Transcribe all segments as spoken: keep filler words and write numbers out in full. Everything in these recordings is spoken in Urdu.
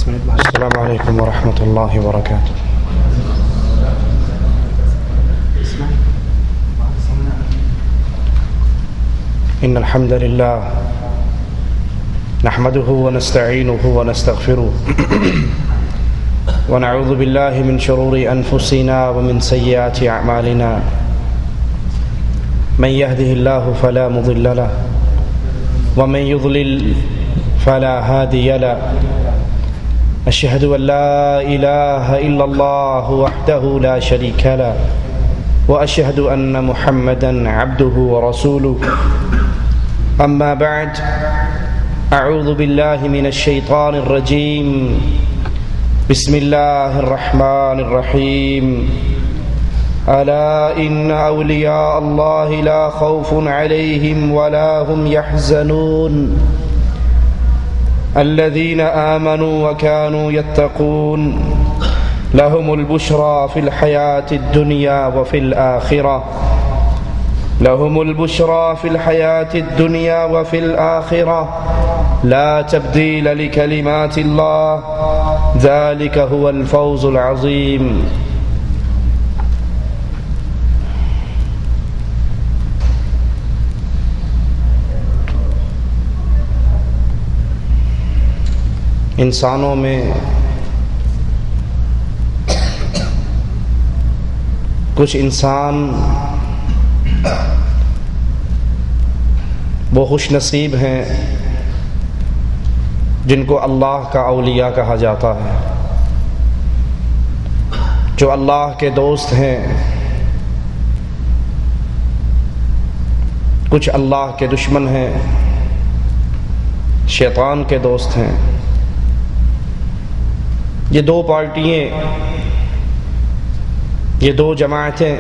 السلام علیکم ورحمۃ اللہ وبرکاتہ. ان الحمد للہ نحمده ونستعینه ونستغفره ونعوذ باللہ من شرور انفسنا ومن سیئات اعمالنا. من يهده الله فلا مضل له ومن يضلل فلا هادي له. أشهد أن لا إله إلا الله وحده لا شريك له وأشهد أن محمدا عبده ورسوله. أما بعد، أعوذ بالله من الشيطان الرجيم. بسم الله الرحمن الرحيم. ألا إن أولياء الله لا خوف عليهم ولا هم يحزنون الذين آمنوا وكانوا يتقون لهم البشرى في الحياة الدنيا وفي الآخرة لهم البشرى في الحياة الدنيا وفي الآخرة لا تبديل لكلمات الله ذلك هو الفوز العظيم. انسانوں میں کچھ انسان وہ خوش نصیب ہیں جن کو اللہ کا اولیاء کہا جاتا ہے، جو اللہ کے دوست ہیں. کچھ اللہ کے دشمن ہیں، شیطان کے دوست ہیں. یہ دو پارٹیاں، یہ دو جماعتیں،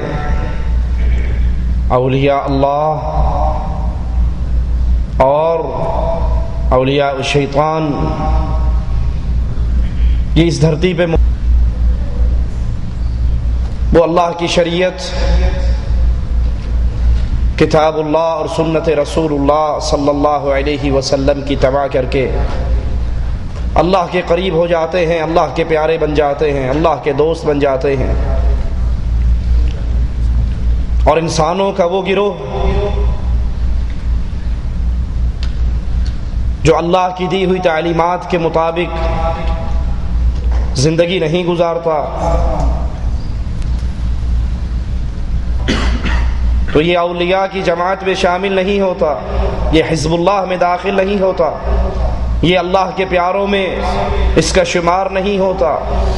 اولیاء اللہ اور اولیاء الشیطان، یہ اس دھرتی پہ وہ اللہ کی شریعت، کتاب اللہ اور سنت رسول اللہ صلی اللہ علیہ وسلم کی اتباع کر کے اللہ کے قریب ہو جاتے ہیں، اللہ کے پیارے بن جاتے ہیں، اللہ کے دوست بن جاتے ہیں. اور انسانوں کا وہ گروہ جو اللہ کی دی ہوئی تعلیمات کے مطابق زندگی نہیں گزارتا، تو یہ اولیاء کی جماعت میں شامل نہیں ہوتا، یہ حزب اللہ میں داخل نہیں ہوتا، یہ اللہ کے پیاروں میں اس کا شمار نہیں ہوتا.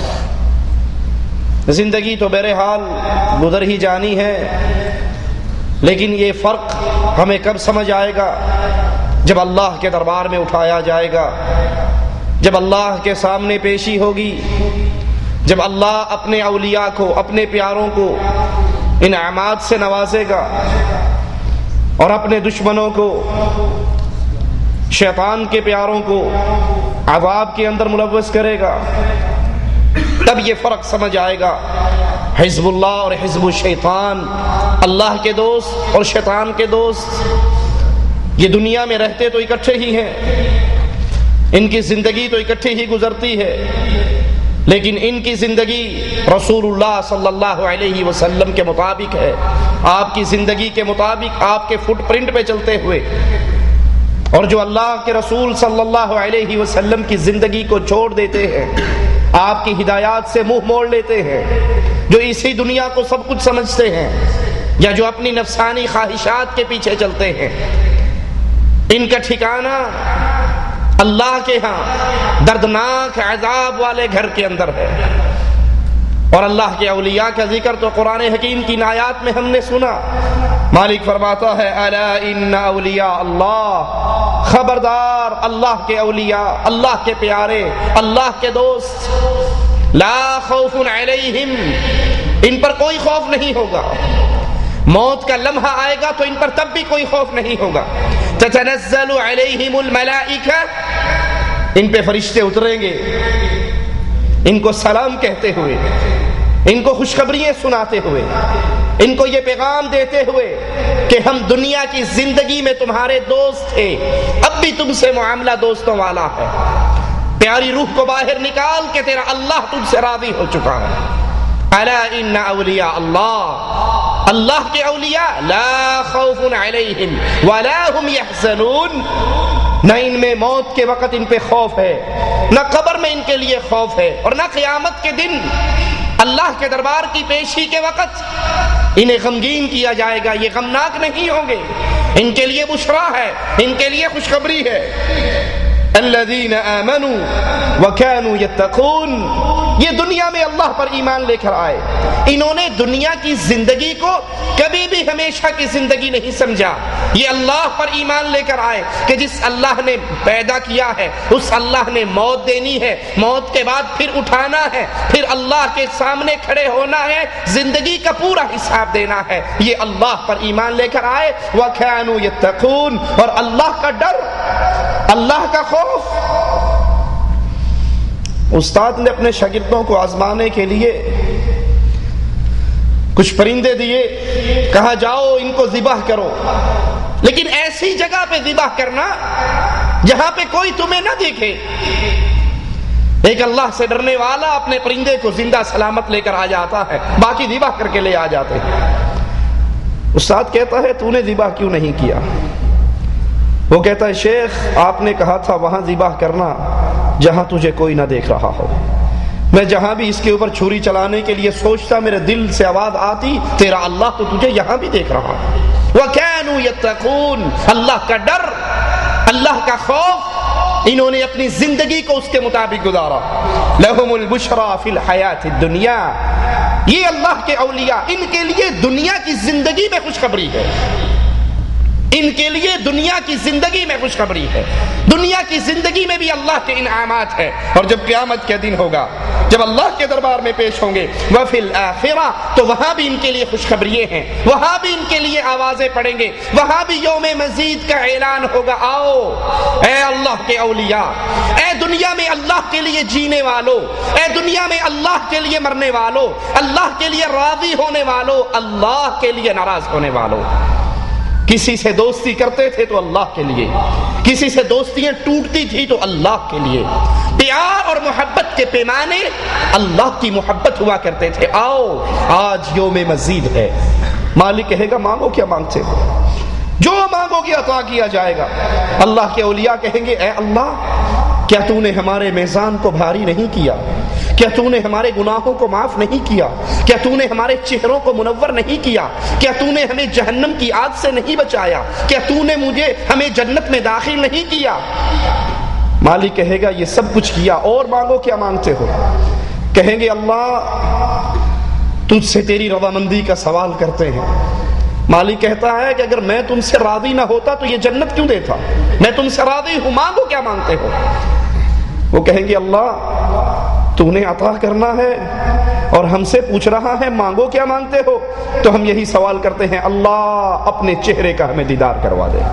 زندگی تو بہرحال گزر ہی جانی ہے، لیکن یہ فرق ہمیں کب سمجھ آئے گا؟ جب اللہ کے دربار میں اٹھایا جائے گا، جب اللہ کے سامنے پیشی ہوگی، جب اللہ اپنے اولیاء کو، اپنے پیاروں کو انعامات سے نوازے گا اور اپنے دشمنوں کو، شیطان کے پیاروں کو عذاب کے اندر ملوث کرے گا. تب یہ فرق سمجھ آئے گا. حزب اللہ اور حزب الشیطان، اللہ کے دوست اور شیطان کے دوست، یہ دنیا میں رہتے تو اکٹھے ہی ہیں، ان کی زندگی تو اکٹھے ہی گزرتی ہے، لیکن ان کی زندگی رسول اللہ صلی اللہ علیہ وسلم کے مطابق ہے، آپ کی زندگی کے مطابق، آپ کے فٹ پرنٹ پہ چلتے ہوئے. اور جو اللہ کے رسول صلی اللہ علیہ وسلم کی زندگی کو چھوڑ دیتے ہیں، آپ کی ہدایات سے منہ موڑ لیتے ہیں، جو اسی دنیا کو سب کچھ سمجھتے ہیں، یا جو اپنی نفسانی خواہشات کے پیچھے چلتے ہیں، ان کا ٹھکانہ اللہ کے ہاں دردناک عذاب والے گھر کے اندر ہے. اور اللہ کے اولیاء کا ذکر تو قرآن حکیم کی آیات میں ہم نے سنا. مالک فرماتا ہے الا ان اولیاء اللہ، خبردار اللہ کے اولیاء، اللہ کے پیارے، اللہ کے دوست، لا خوف علیہم، ان پر کوئی خوف نہیں ہوگا. موت کا لمحہ آئے گا تو ان پر تب بھی کوئی خوف نہیں ہوگا. تتنزل علیہم الملائکہ، ان پہ فرشتے اتریں گے، ان کو سلام کہتے ہوئے، ان کو خوشخبریاں سناتے ہوئے، ان کو یہ پیغام دیتے ہوئے کہ ہم دنیا کی زندگی میں تمہارے دوست تھے، اب بھی تم سے معاملہ دوستوں والا ہے. پیاری روح کو باہر نکال کہ تیرا اللہ تجھ سے راضی ہو چکا ہے۔ الا ان اولیاء اللہ، اللہ کے اولیاء لا خوف علیہم ولا هم يحزنون، نہ ان میں موت کے وقت ان پہ خوف ہے، نہ قبر میں ان کے لیے خوف ہے، اور نہ قیامت کے دن اللہ کے دربار کی پیشی کے وقت انہیں غمگین کیا جائے گا، یہ غمناک نہیں ہوں گے، ان کے لیے بشرا ہے، ان کے لیے خوشخبری ہے۔ الذین آمنوا وکانوا یتقون، یہ دنیا میں اللہ پر ایمان لے کر آئے، انہوں نے دنیا کی زندگی کو کبھی بھی ہمیشہ کی زندگی نہیں سمجھا، یہ اللہ پر ایمان لے کر آئے کہ جس اللہ نے پیدا کیا ہے اس اللہ نے موت دینی ہے، موت کے بعد پھر اٹھانا ہے، پھر اللہ کے سامنے کھڑے ہونا ہے، زندگی کا پورا حساب دینا ہے، یہ اللہ پر ایمان لے کر آئے۔ وَكَانُوا يَتَّقُونَ، اور اللہ کا ڈر، اللہ کا خوف۔ استاد نے اپنے شاگردوں کو آزمانے کے لیے کچھ پرندے دیے، کہا جاؤ ان کو ذبح کرو، لیکن ایسی جگہ پہ ذبح کرنا جہاں پہ کوئی تمہیں نہ دیکھے۔ ایک اللہ سے ڈرنے والا اپنے پرندے کو زندہ سلامت لے کر آ جاتا ہے، باقی ذبح کر کے لے آ جاتے ہیں۔ استاد کہتا ہے تو نے ذبح کیوں نہیں کیا؟ وہ کہتا ہے شیخ آپ نے کہا تھا وہاں ذبح کرنا جہاں تجھے کوئی نہ دیکھ رہا ہو، میں جہاں بھی اس کے اوپر چھری چلانے کے لیے سوچتا میرے دل سے آواز آتی تیرا اللہ تو تجھے یہاں بھی دیکھ رہا ہے۔ وَكَانُوا يَتَّقُونَ، اللہ کا ڈر، اللہ کا خوف، انہوں نے اپنی زندگی کو اس کے مطابق گزارا۔ لَهُمُ الْبُشْرَى فِي الْحَيَاةِ الدُّنْيَا، یہ اللہ کے اولیاء، ان کے لیے دنیا کی زندگی میں خوشخبری ہے، ان کے لیے دنیا کی زندگی میں خوشخبری ہے، دنیا کی زندگی میں بھی اللہ کے انعامات ہے، اور جب قیامت کے دن ہوگا، جب اللہ کے دربار میں پیش ہوں گے وفی الآخرہ، تو وہاں بھی ان کے لیے خوشخبریاں ہیں، وہاں بھی ان کے لیے آوازیں پڑیں گے، وہاں بھی یوم مزید کا اعلان ہوگا۔ آؤ اے اللہ کے اولیاء، اے دنیا میں اللہ کے لیے جینے والو، اے دنیا میں اللہ کے لیے مرنے والو، اللہ کے لیے راضی ہونے والو، اللہ کے لیے ناراض ہونے والو۔ کسی سے دوستی کرتے تھے تو اللہ کے لیے، کسی سے دوستیاں ٹوٹتی تھی تو اللہ کے لیے، پیار اور محبت کے پیمانے اللہ کی محبت ہوا کرتے تھے۔ آؤ آج یوم مزید ہے، مالک کہے گا مانگو کیا مانگتے ہو، جو مانگو گے عطا کیا جائے گا۔ اللہ کے اولیاء کہیں گے اے اللہ کیا تو نے ہمارے میزان کو بھاری نہیں کیا؟ کیا تو نے ہمارے گناہوں کو معاف نہیں کیا؟ کیا تو نے ہمارے چہروں کو منور نہیں کیا؟ کیا تو نے ہمیں جہنم کی آگ سے نہیں بچایا؟ کیا تو نے مجھے ہمیں جنت میں داخل نہیں کیا؟ مالک کہے گا یہ سب کچھ کیا، اور مانگو کیا مانگتے ہو؟ کہیں گے اللہ تجھ سے تیری رضامندی کا سوال کرتے ہیں۔ مالک کہتا ہے کہ اگر میں تم سے راضی نہ ہوتا تو یہ جنت کیوں دیتا؟ میں تم سے راضی ہوں، مانگو کیا مانگتے ہو؟ وہ کہیں گے اللہ تو نے عطا کرنا ہے اور ہم سے پوچھ رہا ہے مانگو کیا مانگتے ہو، تو ہم یہی سوال کرتے ہیں اللہ اپنے چہرے کا ہمیں دیدار کروا دے۔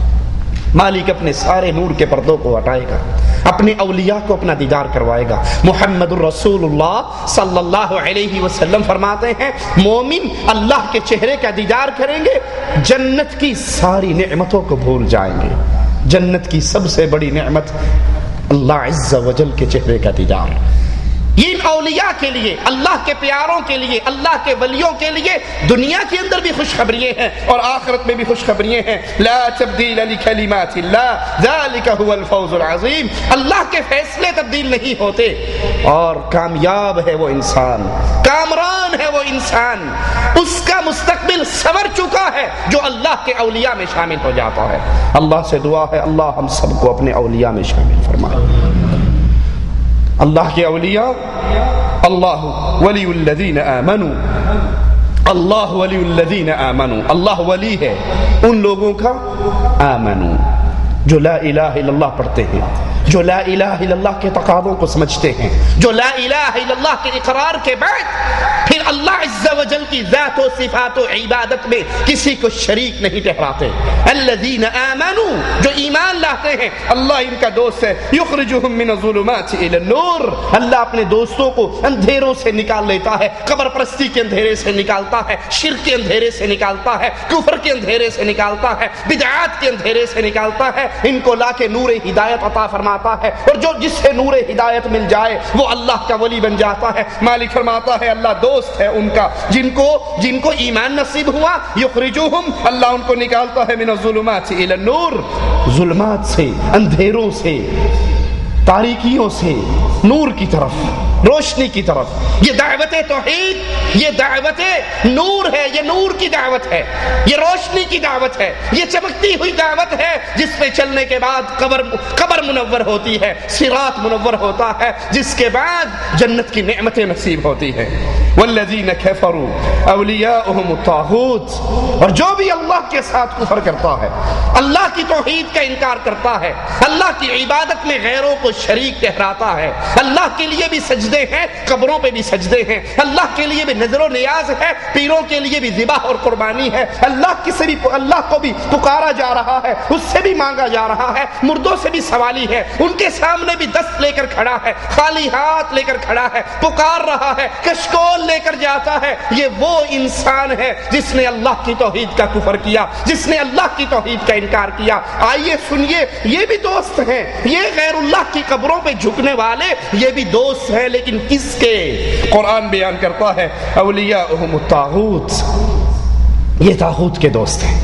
مالک اپنے سارے نور کے پردوں کو ہٹائے گا، اپنے اولیاء کو اپنا دیدار کروائے گا۔ محمد الرسول اللہ صلی اللہ علیہ وسلم فرماتے ہیں مومن اللہ کے چہرے کا دیدار کریں گے، جنت کی ساری نعمتوں کو بھول جائیں گے۔ جنت کی سب سے بڑی نعمت اللہ عز و جل کے چہرے کا دیدار۔ یہ ان اولیاء کے لیے، اللہ کے پیاروں کے لیے، اللہ کے ولیوں کے لیے دنیا کے اندر بھی خوشخبریاں ہیں اور آخرت میں بھی خوشخبریاں ہیں۔ لا تبدیل لکلمات اللہ ذالک هو الفوز العظیم، اللہ کے فیصلے تبدیل نہیں ہوتے، اور کامیاب ہے وہ انسان، کامران ہے وہ انسان، اس کا مستقبل سنور چکا ہے جو اللہ کے اولیاء میں شامل ہو جاتا ہے۔ اللہ سے دعا ہے اللہ ہم سب کو اپنے اولیاء میں شامل فرمائے۔ اللہ کے اولیاء، اللہ ولی الذین آمنوا، اللہ ولی الذین آمنوا، اللہ ولی ہے ان لوگوں کا آمنوا جو لا الہ الا اللہ پڑھتے ہیں، جو لا الہ الا اللہ کے تقاضوں کو سمجھتے ہیں، جو لا الہ الا اللہ کے اقرار کے بعد پھر اللہ عز و جل کی ذات و صفات و عبادت میں کسی کو شریک نہیں ٹھہراتے۔ الذین آمنوا، جو ایمان لاتے ہیں، اللہ ان کا دوست ہے۔ یخرجہم من الظلمات الی النور، اللہ اپنے دوستوں کو اندھیروں سے نکال لیتا ہے، قبر پرستی کے اندھیرے سے نکالتا ہے، شرک کے اندھیرے سے نکالتا ہے، کفر کے اندھیرے سے نکالتا ہے، بدعات کے اندھیرے سے نکالتا ہے، ان کو لا کے نور ہدایت عطا فرماتا جاتا ہے، اور جو جس سے نور ہدایت مل جائے وہ اللہ کا ولی بن جاتا ہے۔ مالک فرماتا ہے اللہ دوست ہے ان کا جن کو جن کو ایمان نصیب ہوا، یخرجوہم، اللہ ان کو نکالتا ہے من الظلمات الی النور، ظلمات سے، اندھیروں سے، تاریکیوں سے نور کی طرف، روشنی کی طرف۔ یہ دعوت توحید، یہ دعوت نور ہے، یہ نور کی دعوت ہے، یہ روشنی کی دعوت ہے، یہ چمکتی ہوئی دعوت ہے جس پہ چلنے کے بعد قبر قبر منور ہوتی ہے، صراط منور ہوتا ہے، جس کے بعد جنت کی نعمتیں نصیب ہوتی ہیں۔ والذین کفروا اولیاؤہم الطاغوت، اور جو بھی اللہ کے ساتھ کفر کرتا ہے، اللہ کی توحید کا انکار کرتا ہے، اللہ کی عبادت میں غیروں کو شریک ٹھہراتا ہے، اللہ کے لیے بھی سجدے ہیں، قبروں پہ بھی سجدے ہیں، اللہ کے لیے بھی نظر و نیاز ہے، پیروں کے لیے بھی ذبح اور قربانی ہے، اللہ کسی بھی اللہ کو بھی پکارا جا رہا ہے، اس سے بھی مانگا جا رہا ہے، مردوں سے بھی سوالی ہے، ان کے سامنے بھی دست لے کر کھڑا ہے، خالی ہاتھ لے کر کھڑا ہے، پکار رہا ہے، کشکول لے کر جاتا ہے۔ یہ وہ انسان ہے جس نے اللہ کی توحید کا کفر کیا، جس نے اللہ کی توحید کا انکار کیا۔ آئیے سنیے، یہ بھی دوست ہیں، یہ غیر اللہ کی قبروں پہ جھکنے والے یہ بھی دوست ہیں، لیکن کس کے؟ قرآن بیان کرتا ہے اولیاؤہم الطاغوت، یہ طاغوت کے دوست ہیں،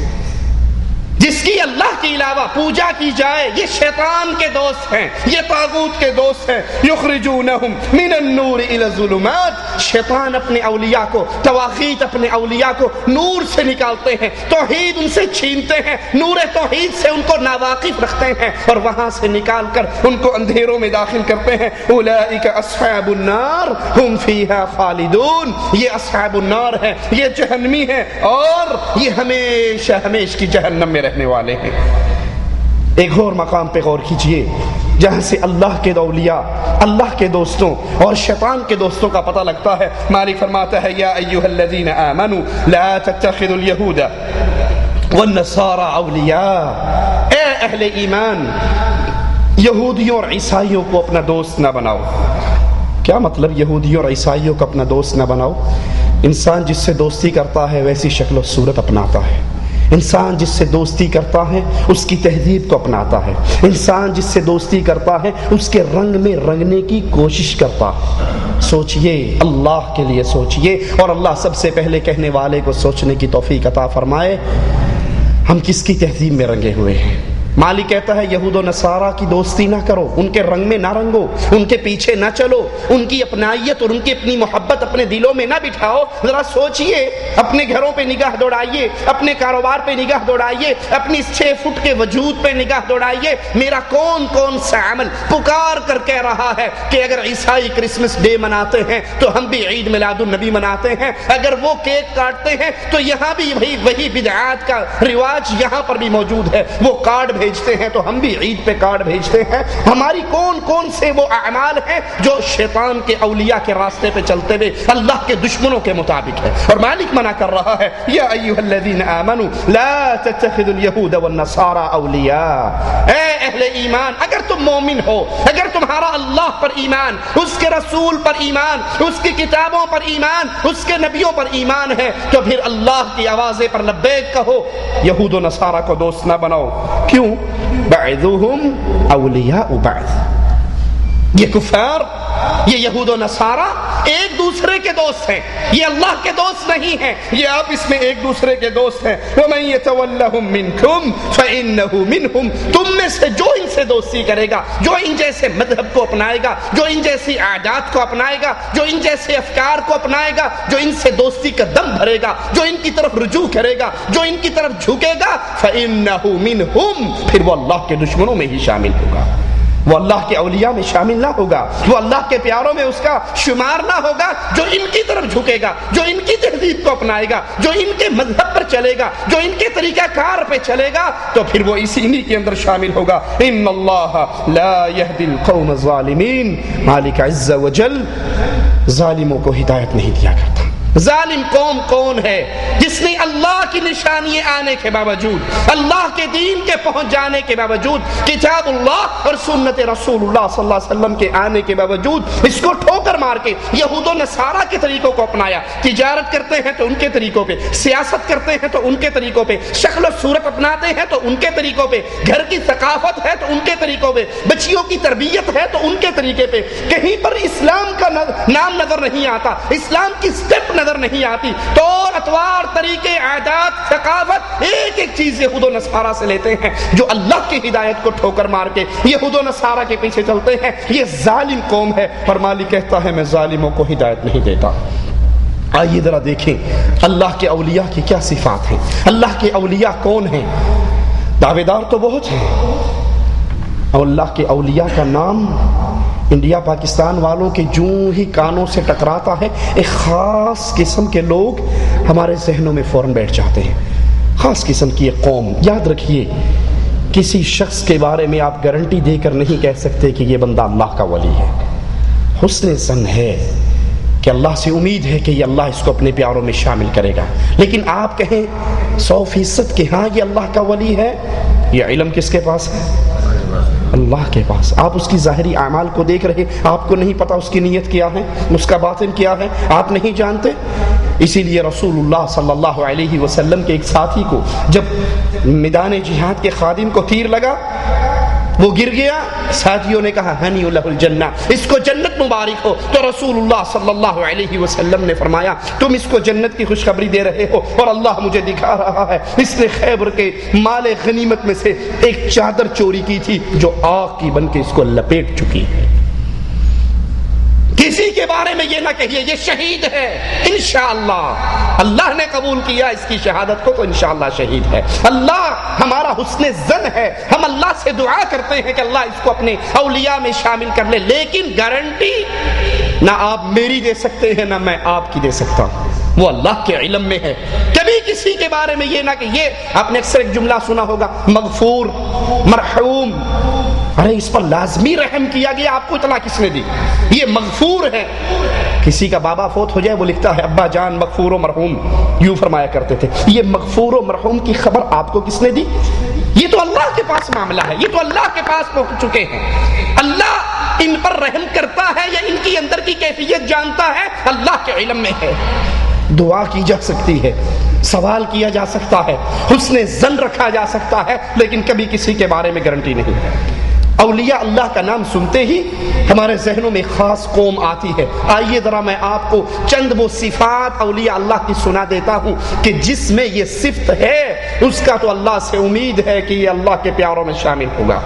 جس کی اللہ کے علاوہ پوجا کی جائے یہ شیطان کے دوست ہیں، یہ طاغوت کے دوست ہیں۔ یخرجونہم من النور الی الظلمات، شیطان اپنے اولیاء کو، طواغیت اپنے اولیاء کو نور سے نکالتے ہیں، توحید ان سے چھینتے ہیں، نور توحید سے ان کو ناواقف رکھتے ہیں، اور وہاں سے نکال کر ان کو اندھیروں میں داخل کرتے ہیں۔ اولئک اصحاب النار ہم فیہا خالدون، یہ اصحاب النار ہیں، یہ جہنمی ہیں، اور یہ ہمیشہ ہمیشہ کی جہنم میں رہنے والے ہیں۔ ایک اور مقام پہ غور کیجئے جہاں سے اللہ کے اولیاء، اللہ کے دوستوں اور شیطان کے دوستوں کا پتہ لگتا ہے۔ مالک فرماتا ہے یا ایھا الذین آمنوا لا تتخذوا اليہود والنصارى اولیاء، اے اہل ایمان یہودیوں اور عیسائیوں کو اپنا دوست نہ بناؤ۔ کیا مطلب یہودیوں اور عیسائیوں کو اپنا دوست نہ بناؤ؟ انسان جس سے دوستی کرتا ہے ویسی شکل و صورت اپناتا ہے، انسان جس سے دوستی کرتا ہے اس کی تہذیب کو اپناتا ہے، انسان جس سے دوستی کرتا ہے اس کے رنگ میں رنگنے کی کوشش کرتا ہے۔ سوچئے، اللہ کے لیے سوچئے، اور اللہ سب سے پہلے کہنے والے کو سوچنے کی توفیق عطا فرمائے، ہم کس کی تہذیب میں رنگے ہوئے ہیں۔ مالک کہتا ہے یہود و نصارہ کی دوستی نہ کرو، ان کے رنگ میں نہ رنگو، ان کے پیچھے نہ چلو، ان کی اپنائیت اور ان کی اپنی محبت اپنے دلوں میں نہ بٹھاؤ۔ ذرا سوچئے، اپنے گھروں پہ نگاہ دوڑائیے، اپنے کاروبار پہ نگاہ دوڑائیے، اپنی اس چھ فٹ کے وجود پہ نگاہ دوڑائیے، میرا کون کون سا عمل پکار کر کہہ رہا ہے کہ اگر عیسائی کرسمس ڈے مناتے ہیں تو ہم بھی عید میلاد النبی مناتے ہیں، اگر وہ کیک کاٹتے ہیں تو یہاں بھی وہی وہی بدعات کا رواج یہاں پر بھی موجود ہے، وہ کارڈ بھیجتے ہیں تو ہم بھی عید پہ کارڈ بھیجتے ہیں۔ ہماری کون کون سے وہ اعمال ہیں جو شیطان کے اولیاء کے راستے پہ چلتے ہوئے اللہ کے دشمنوں کے مطابق ہے؟ اور مالک منع کر رہا ہے یا ایھا الذین آمنوا لا تتخذوا اليہود والنصارى اولیاء، اے اہل ایمان اگر تم مومن ہو، اگر تمہارا اللہ پر ایمان، اس کے رسول پر ایمان، اس کی کتابوں پر ایمان، اس کے نبیوں پر ایمان ہے، تو پھر اللہ کی آوازیں پر لبیک کہو، یہود و نصارہ کو دوست نہ بناؤ۔ کیوں؟ بعضهم اولیاء بعض، یہ کفار، یہ یہود و نصارہ ایک دوسرے کے دوست ہیں، یہ اللہ کے دوست نہیں ہیں، یہ آپس میں ایک دوسرے کے دوست ہیں۔ وَمَن يَتَوَلَّهُم مِّنكُمْ فَإِنَّهُ مِنْهُمْ، تم میں سے جو ان سے دوستی کرے گا، جو ان جیسے مذہب کو اپنائے گا، جو ان جیسی عادات کو اپنائے گا، جو ان جیسے افکار کو اپنائے گا، جو ان سے دوستی کا دم بھرے گا، جو ان کی طرف رجوع کرے گا، جو ان کی طرف جھکے گا، فَإِنَّهُ مِنْهُمْ، پھر وہ اللہ کے دشمنوں میں ہی شامل ہوگا، وہ اللہ کے اولیاء میں شامل نہ ہوگا، وہ اللہ کے پیاروں میں اس کا شمار نہ ہوگا۔ جو ان کی طرف جھکے گا، جو ان کی تہذیب کو اپنائے گا، جو ان کے مذہب پر چلے گا، جو ان کے طریقہ کار پہ چلے گا، تو پھر وہ اسی انہی کے اندر شامل ہوگا۔ ان اللہ لا یہدی القوم الظالمین، مالک عز و جل ظالموں کو ہدایت نہیں دیا کرتا۔ ظالم قوم کون ہے جس نے اللہ کی نشانی آنے کے باوجود، اللہ کے دین کے پہنچ جانے کے باوجود، کتاب اللہ اور سنت رسول اللہ صلی اللہ علیہ وسلم کے آنے کے باوجود اس کو ٹھوکر مار کے یہود و نصارہ کے طریقوں کو اپنایا۔ تجارت کرتے ہیں تو ان کے طریقوں پہ، سیاست کرتے ہیں تو ان کے طریقوں پہ، شکل و صورت اپناتے ہیں تو ان کے طریقوں پہ، گھر کی ثقافت ہے تو ان کے طریقوں پہ، بچیوں کی تربیت ہے تو ان کے طریقے پہ، کہیں پر اسلام کا نام نظر نہیں آتا، اسلام کی سٹیپ نظر نہیں آتی، طور اطوار طریقے عادات ثقافت ایک ایک چیز یہود و نصارہ سے لیتے ہیں، جو اللہ کی ہدایت کو ٹھوکر مار کے یہود و نصارہ کے پیچھے چلتے ہیں۔ یہ ظالم قوم ہے، اور مالک کہتا ہے میں ظالموں کو ہدایت نہیں دیتا۔ آئیے ذرا دیکھیں اللہ کے اولیاء کی کیا صفات ہیں، اللہ کے اولیاء کون ہیں۔ دعوے دار تو بہت ہیں، اور اللہ کے اولیاء کا نام انڈیا پاکستان والوں کے جوں ہی کانوں سے ٹکراتا ہے، ایک خاص قسم کے لوگ ہمارے ذہنوں میں فوراً بیٹھ جاتے ہیں، خاص قسم کی ایک قوم۔ یاد رکھیے کسی شخص کے بارے میں آپ گارنٹی دے کر نہیں کہہ سکتے کہ یہ بندہ اللہ کا ولی ہے، حسن ظن ہے کہ اللہ سے امید ہے کہ یہ اللہ اس کو اپنے پیاروں میں شامل کرے گا، لیکن آپ کہیں سو فیصد کہ ہاں یہ اللہ کا ولی ہے، یہ علم کس کے پاس ہے؟ اللہ کے پاس۔ آپ اس کی ظاہری اعمال کو دیکھ رہے، آپ کو نہیں پتا اس کی نیت کیا ہے، اس کا باطن کیا ہے، آپ نہیں جانتے۔ اسی لیے رسول اللہ صلی اللہ علیہ وسلم کے ایک ساتھی کو جب میدان جہاد کے خادم کو تیر لگا، وہ گر گیا، ساتھیوں نے کہا ہنی لہ الجنہ، اس کو جنت مبارک ہو، تو رسول اللہ صلی اللہ علیہ وسلم نے فرمایا تم اس کو جنت کی خوشخبری دے رہے ہو اور اللہ مجھے دکھا رہا ہے اس نے خیبر کے مال غنیمت میں سے ایک چادر چوری کی تھی جو آگ کی بن کے اس کو لپیٹ چکی ہے۔ کسی کے بارے میں یہ نہ کہیے یہ شہید ہے، انشاءاللہ اللہ نے قبول کیا اس کی شہادت کو تو انشاءاللہ شہید ہے۔ اللہ ہمارا حسن ظن ہے، ہم اللہ سے دعا کرتے ہیں کہ اللہ اس کو اپنے اولیاء میں شامل کر لے، لیکن گارنٹی نہ آپ میری دے سکتے ہیں نہ میں آپ کی دے سکتا ہوں، وہ اللہ کے علم میں ہے۔ کبھی کسی کے بارے میں یہ نہ کہ یہ آپ نے اکثر ایک جملہ سنا ہوگا مغفور، مرحوم، ارے اس پر لازمی رحم کیا گیا، آپ کو اطلاع کس نے دی؟ یہ مغفور ہے۔ کسی کا بابا فوت ہو جائے وہ لکھتا ہے ابا جان مغفور و مرحوم، یوں فرمایا کرتے تھے۔ یہ مغفور و مرحوم کی خبر آپ کو کس نے دی؟ یہ تو اللہ کے پاس معاملہ ہے، یہ تو اللہ کے پاس پہنچ چکے ہیں۔ اللہ ان پر رحم کرتا ہے یا ان کی اندر کی کیفیت جانتا ہے، اللہ کے علم میں ہے۔ دعا کی جا سکتی ہے، سوال کیا جا سکتا ہے، حسن ظن رکھا جا سکتا ہے، لیکن کبھی کسی کے بارے میں گارنٹی نہیں ہے۔ اولیاء اللہ کا نام سنتے ہی ہمارے ذہنوں میں خاص قوم آتی ہے۔ آئیے ذرا میں آپ کو چند وہ صفات اولیاء اللہ کی سنا دیتا ہوں کہ جس میں یہ صفت ہے اس کا تو اللہ سے امید ہے کہ یہ اللہ کے پیاروں میں شامل ہوگا،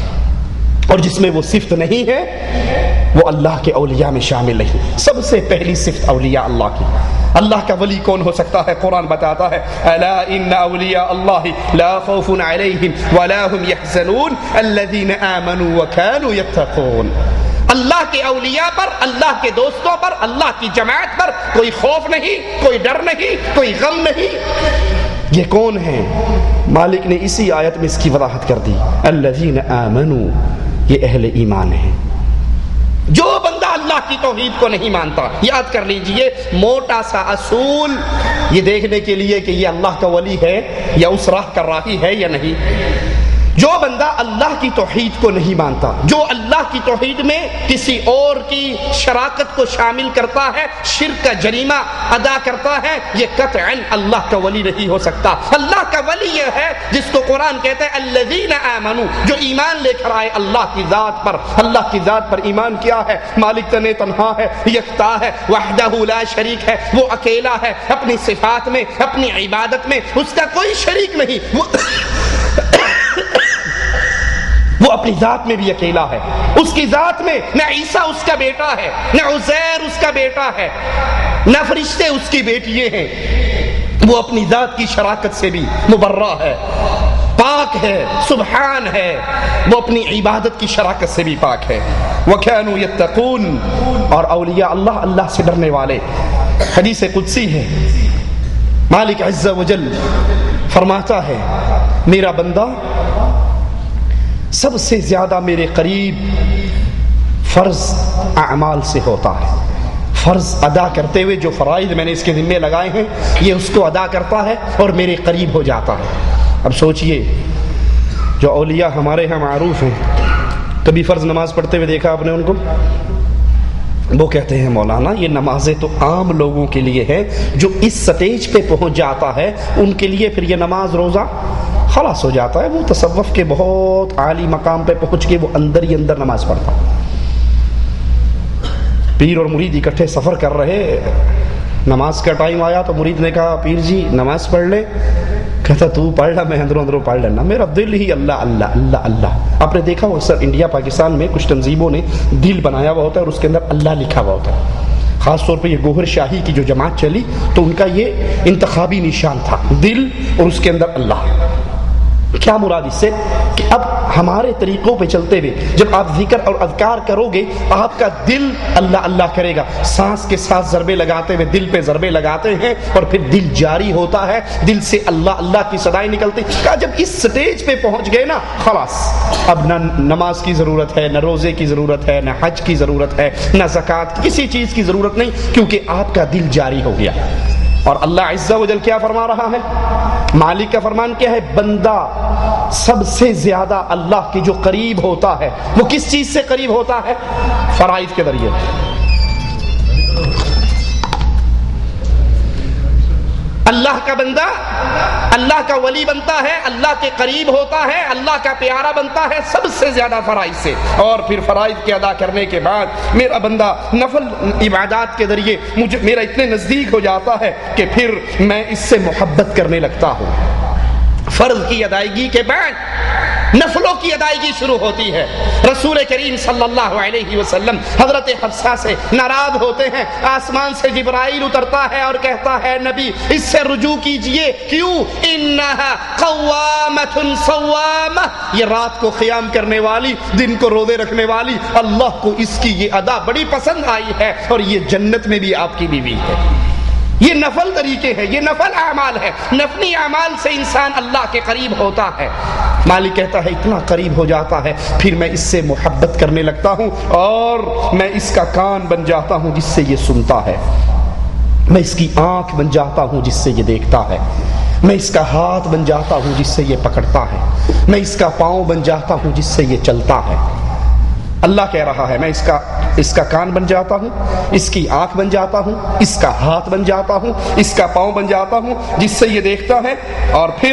اور جس میں وہ صفت نہیں ہے وہ اللہ کے اولیاء میں شامل نہیں۔ سب سے پہلی صفت اولیاء اللہ کی، اللہ کا ولی کون ہو سکتا ہے؟ قرآن بتاتا ہے الا ان اولیاء اللہ لا خوف علیہم ولا هم يحزنون الذین آمنوا وكانوا يتقون۔ اللہ کے اولیاء پر، اللہ کے دوستوں پر، اللہ کی جماعت پر کوئی خوف نہیں، کوئی ڈر نہیں، کوئی غم نہیں۔ یہ کون ہے؟ مالک نے اسی آیت میں اس کی وضاحت کر دی، الذین آمنوا، یہ اہل ایمان ہیں۔ جو بندہ اللہ کی توحید کو نہیں مانتا، یاد کر لیجئے موٹا سا اصول، یہ دیکھنے کے لیے کہ یہ اللہ کا ولی ہے یا اس راہ کا راہی ہے یا نہیں، جو بندہ اللہ کی توحید کو نہیں مانتا، جو اللہ کی توحید میں کسی اور کی شراکت کو شامل کرتا ہے، شرک کا جریمہ ادا کرتا ہے، یہ قطعاً اللہ کا ولی نہیں ہو سکتا۔ اللہ کا ولی یہ ہے جس کو قرآن کہتا ہے الذین آمنوا، جو ایمان لے کر آئے اللہ کی ذات پر۔ اللہ کی ذات پر ایمان کیا ہے؟ مالک تنے تنہا ہے، یکتا ہے، وحدہ لا شریک ہے، وہ اکیلا ہے، اپنی صفات میں، اپنی عبادت میں اس کا کوئی شریک نہیں، وہ وہ اپنی ذات میں بھی اکیلا ہے، اس کی ذات میں نہ عیسیٰ اس کا بیٹا ہے، نہ عزیر اس کا بیٹا ہے، نہ فرشتے اس کی بیٹیاں ہیں، وہ اپنی ذات کی شراکت سے بھی مبرہ ہے، پاک ہے، سبحان ہے، وہ اپنی عبادت کی شراکت سے بھی پاک ہے۔ وَكَانُوا يَتَّقُونَ، اور اولیاء اللہ اللہ سے ڈرنے والے۔ حدیث قدسی ہے، مالک عز و جل فرماتا ہے میرا بندہ سب سے زیادہ میرے قریب فرض اعمال سے ہوتا ہے، فرض ادا کرتے ہوئے جو فرائض میں نے اس کے ذمے لگائے ہیں یہ اس کو ادا کرتا ہے اور میرے قریب ہو جاتا ہے۔ اب سوچئے جو اولیاء ہمارے ہاں معروف ہیں، کبھی فرض نماز پڑھتے ہوئے دیکھا آپ نے ان کو؟ وہ کہتے ہیں مولانا یہ نمازیں تو عام لوگوں کے لیے ہے، جو اس سٹیج پہ پہنچ جاتا ہے ان کے لیے پھر یہ نماز روزہ خلاص ہو جاتا ہے، وہ تصوف کے بہت عالی مقام پہ پہنچ کے وہ اندر ہی اندر نماز پڑھتا۔ پیر اور مرید اکٹھے سفر کر رہے، نماز کا ٹائم آیا تو مرید نے کہا پیر جی نماز پڑھ لے، کہتا تو پڑھ لا، میں اندروں اندروں پڑھ لینا، میرا دل ہی اللہ اللہ اللہ اللہ۔ آپ نے دیکھا وہ اکثر انڈیا پاکستان میں کچھ تنظیموں نے دل بنایا ہوا ہوتا ہے اور اس کے اندر اللہ لکھا ہوا ہوتا ہے، خاص طور پہ یہ گوہر شاہی کی جو جماعت چلی تو ان کا یہ انتخابی نشان تھا، دل اور اس کے اندر اللہ۔ کیا مراد اس سے کہ اب ہمارے طریقوں پہ چلتے ہوئے جب آپ ذکر اور اذکار کرو گے آپ کا دل اللہ اللہ کرے گا، سانس کے ساتھ ضربے لگاتے ہوئے دل پہ ضربے لگاتے ہیں اور پھر دل جاری ہوتا ہے، دل سے اللہ اللہ کی صدائیں نکلتی۔ کہا جب اس سٹیج پہ پہنچ گئے نا خلاص اب نہ نماز کی ضرورت ہے، نہ روزے کی ضرورت ہے، نہ حج کی ضرورت ہے، نہ زکوٰۃ، کسی چیز کی ضرورت نہیں، کیونکہ آپ کا دل جاری ہو گیا۔ اور اللہ عز و جل کیا فرما رہا ہے؟ مالک کا فرمان کیا ہے؟ بندہ سب سے زیادہ اللہ کے جو قریب ہوتا ہے وہ کس چیز سے قریب ہوتا ہے؟ فرائض کے ذریعے۔ اللہ کا بندہ اللہ کا ولی بنتا ہے، اللہ کے قریب ہوتا ہے، اللہ کا پیارا بنتا ہے سب سے زیادہ فرائض سے، اور پھر فرائض کے ادا کرنے کے بعد میرا بندہ نفل عبادات کے ذریعے مجھے میرا اتنے نزدیک ہو جاتا ہے کہ پھر میں اس سے محبت کرنے لگتا ہوں۔ فرض کی ادائیگی کے بعد نفلوں کی ادائیگی شروع ہوتی ہے۔ رسول کریم صلی اللہ علیہ وسلم حضرت حفصہ سے ناراض ہوتے ہیں، آسمان سے جبرائیل اترتا ہے اور کہتا ہے نبی اس سے رجوع کیجئے، کیوں؟ انہا قوامۃ صوامہ، یہ رات کو قیام کرنے والی، دن کو روزے رکھنے والی، اللہ کو اس کی یہ ادا بڑی پسند آئی ہے اور یہ جنت میں بھی آپ کی بیوی ہے۔ یہ نفل طریقے ہیں، یہ نفل اعمال ہے، نفلی اعمال سے انسان اللہ کے قریب ہوتا ہے۔ مالک کہتا ہے اتنا قریب ہو جاتا ہے پھر میں اس سے محبت کرنے لگتا ہوں اور میں اس کا کان بن جاتا ہوں جس سے یہ سنتا ہے، میں اس کی آنکھ بن جاتا ہوں جس سے یہ دیکھتا ہے، میں اس کا ہاتھ بن جاتا ہوں جس سے یہ پکڑتا ہے، میں اس کا پاؤں بن جاتا ہوں جس سے یہ چلتا ہے۔ اللہ کہہ رہا ہے میں اس کا اس کا کان بن جاتا ہوں، اس کی آنکھ بن جاتا ہوں، اس کا ہاتھ بن جاتا ہوں، اس کا پاؤں بن جاتا ہوں جس سے یہ دیکھتا ہے، اور پھر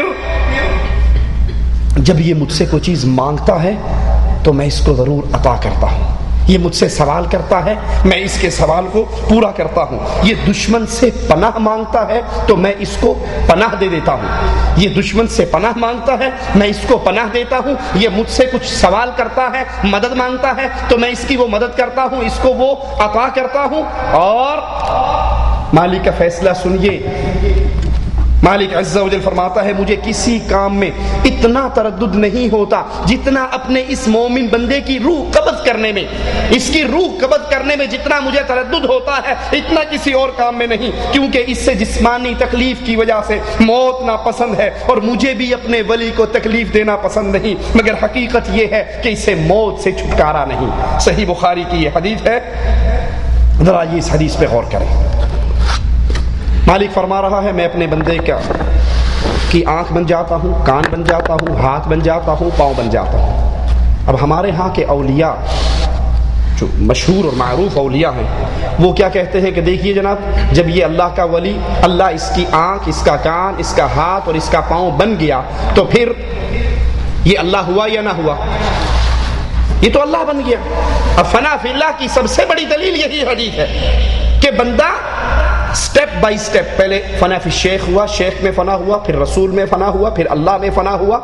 جب یہ مجھ سے کوئی چیز مانگتا ہے تو میں اس کو ضرور عطا کرتا ہوں، یہ مجھ سے سوال کرتا ہے میں اس کے سوال کو پورا کرتا ہوں، یہ دشمن سے پناہ مانگتا ہے تو میں اس کو پناہ دے دیتا ہوں، یہ دشمن سے پناہ مانگتا ہے میں اس کو پناہ دیتا ہوں، یہ مجھ سے کچھ سوال کرتا ہے مدد مانگتا ہے تو میں اس کی وہ مدد کرتا ہوں، اس کو وہ عطا کرتا ہوں۔ اور مالک کا فیصلہ سنیے، مالک عز و جل فرماتا ہے مجھے کسی کام میں اتنا تردد نہیں ہوتا جتنا اپنے اس مومن بندے کی روح قبض کرنے میں، اس کی روح قبض کرنے میں جتنا مجھے تردد ہوتا ہے اتنا کسی اور کام میں نہیں، کیونکہ اس سے جسمانی تکلیف کی وجہ سے موت ناپسند ہے اور مجھے بھی اپنے ولی کو تکلیف دینا پسند نہیں، مگر حقیقت یہ ہے کہ اسے موت سے چھٹکارا نہیں۔ صحیح بخاری کی یہ حدیث ہے، ذرا یہ اس حدیث پہ غور کریں۔ مالک فرما رہا ہے میں اپنے بندے کا کی آنکھ بن جاتا ہوں، کان بن جاتا ہوں، ہاتھ بن جاتا ہوں، پاؤں بن جاتا ہوں۔ اب ہمارے ہاں کے اولیاء جو مشہور اور معروف اولیاء ہیں وہ کیا کہتے ہیں کہ دیکھیے جناب جب یہ اللہ کا ولی اللہ اس کی آنکھ، اس کا کان، اس کا ہاتھ اور اس کا پاؤں بن گیا تو پھر یہ اللہ ہوا یا نہ ہوا؟ یہ تو اللہ بن گیا۔ اب فنا فی اللہ کی سب سے بڑی دلیل یہی حدیث ہے کہ بندہ سٹیپ بائی سٹیپ پہلے فنا فی شیخ ہوا، شیخ میں فنا ہوا، پھر رسول میں فنا ہوا، پھر اللہ میں فنا ہوا۔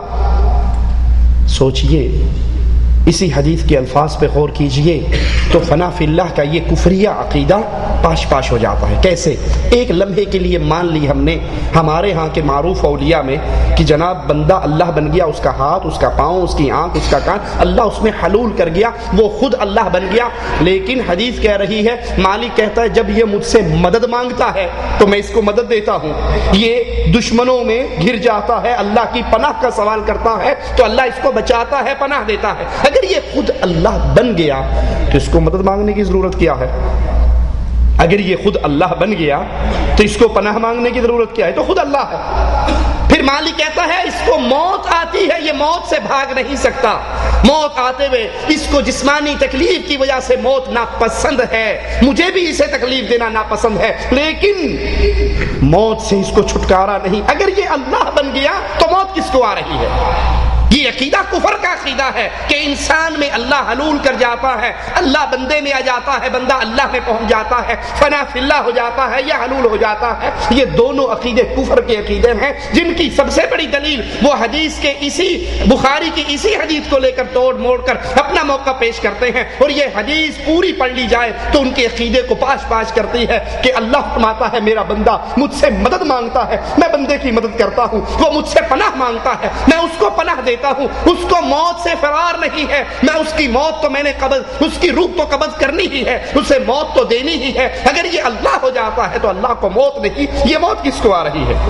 سوچئے اسی حدیث کے الفاظ پہ غور کیجئے تو فنا فی اللہ کا یہ کفریہ عقیدہ پاش پاش ہو جاتا ہے۔ کیسے؟ ایک لمحے کے لیے مان لی ہم نے ہمارے ہاں کے معروف اولیاء میں کہ جناب بندہ اللہ بن گیا، اس کا ہاتھ، اس کا پاؤں، اس کی آنکھ، اس کا کان، اللہ اس میں حلول کر گیا، وہ خود اللہ بن گیا۔ لیکن حدیث کہہ رہی ہے، مالک کہتا ہے جب یہ مجھ سے مدد مانگتا ہے تو میں اس کو مدد دیتا ہوں، یہ دشمنوں میں گر جاتا ہے، اللہ کی پناہ کا سوال کرتا ہے تو اللہ اس کو بچاتا ہے، پناہ دیتا ہے۔ اگر یہ خود اللہ بن گیا تو اس کو مدد مانگنے کی ضرورت کیا ہے؟ اگر یہ خود اللہ بن گیا تو اس کو پناہ مانگنے کی ضرورت کیا ہے؟ تو خود اللہ ہے۔ پھر مالک کہتا ہے اس کو موت آتی ہے، یہ موت سے بھاگ نہیں سکتا، موت آتے ہوئے اس کو جسمانی تکلیف کی وجہ سے موت ناپسند ہے، مجھے بھی اسے تکلیف دینا ناپسند ہے، لیکن موت سے اس کو چھٹکارا نہیں۔ اگر یہ اللہ بن گیا تو موت کس کو آ رہی ہے؟ یہ عقیدہ کفر کا عقیدہ ہے کہ انسان میں اللہ حلول کر جاتا ہے، اللہ بندے میں آ جاتا ہے، بندہ اللہ میں پہنچ جاتا ہے، فنا فی اللہ ہو جاتا ہے یا حلول ہو جاتا ہے۔ یہ دونوں عقیدے کفر کے عقیدے ہیں، جن کی سب سے بڑی دلیل وہ حدیث کے اسی بخاری کی اسی حدیث کو لے کر توڑ موڑ کر اپنا موقع پیش کرتے ہیں، اور یہ حدیث پوری پڑھ لی جائے تو ان کے عقیدے کو پاش پاش کرتی ہے کہ اللہ فرماتا ہے میرا بندہ مجھ سے مدد مانگتا ہے، میں بندے کی مدد کرتا ہوں، وہ مجھ سے پناہ مانگتا ہے، میں اس کو پناہ دیتا ہوں، اس کو موت سے فرار نہیں ہے، میں اس کی موت تو میں نے قبض، اس کی روح تو قبض کرنی ہی ہے، اسے موت تو دینی ہی ہے۔ اگر یہ اللہ ہو جاتا ہے تو اللہ کو موت نہیں، یہ موت کس کو آ رہی ہے؟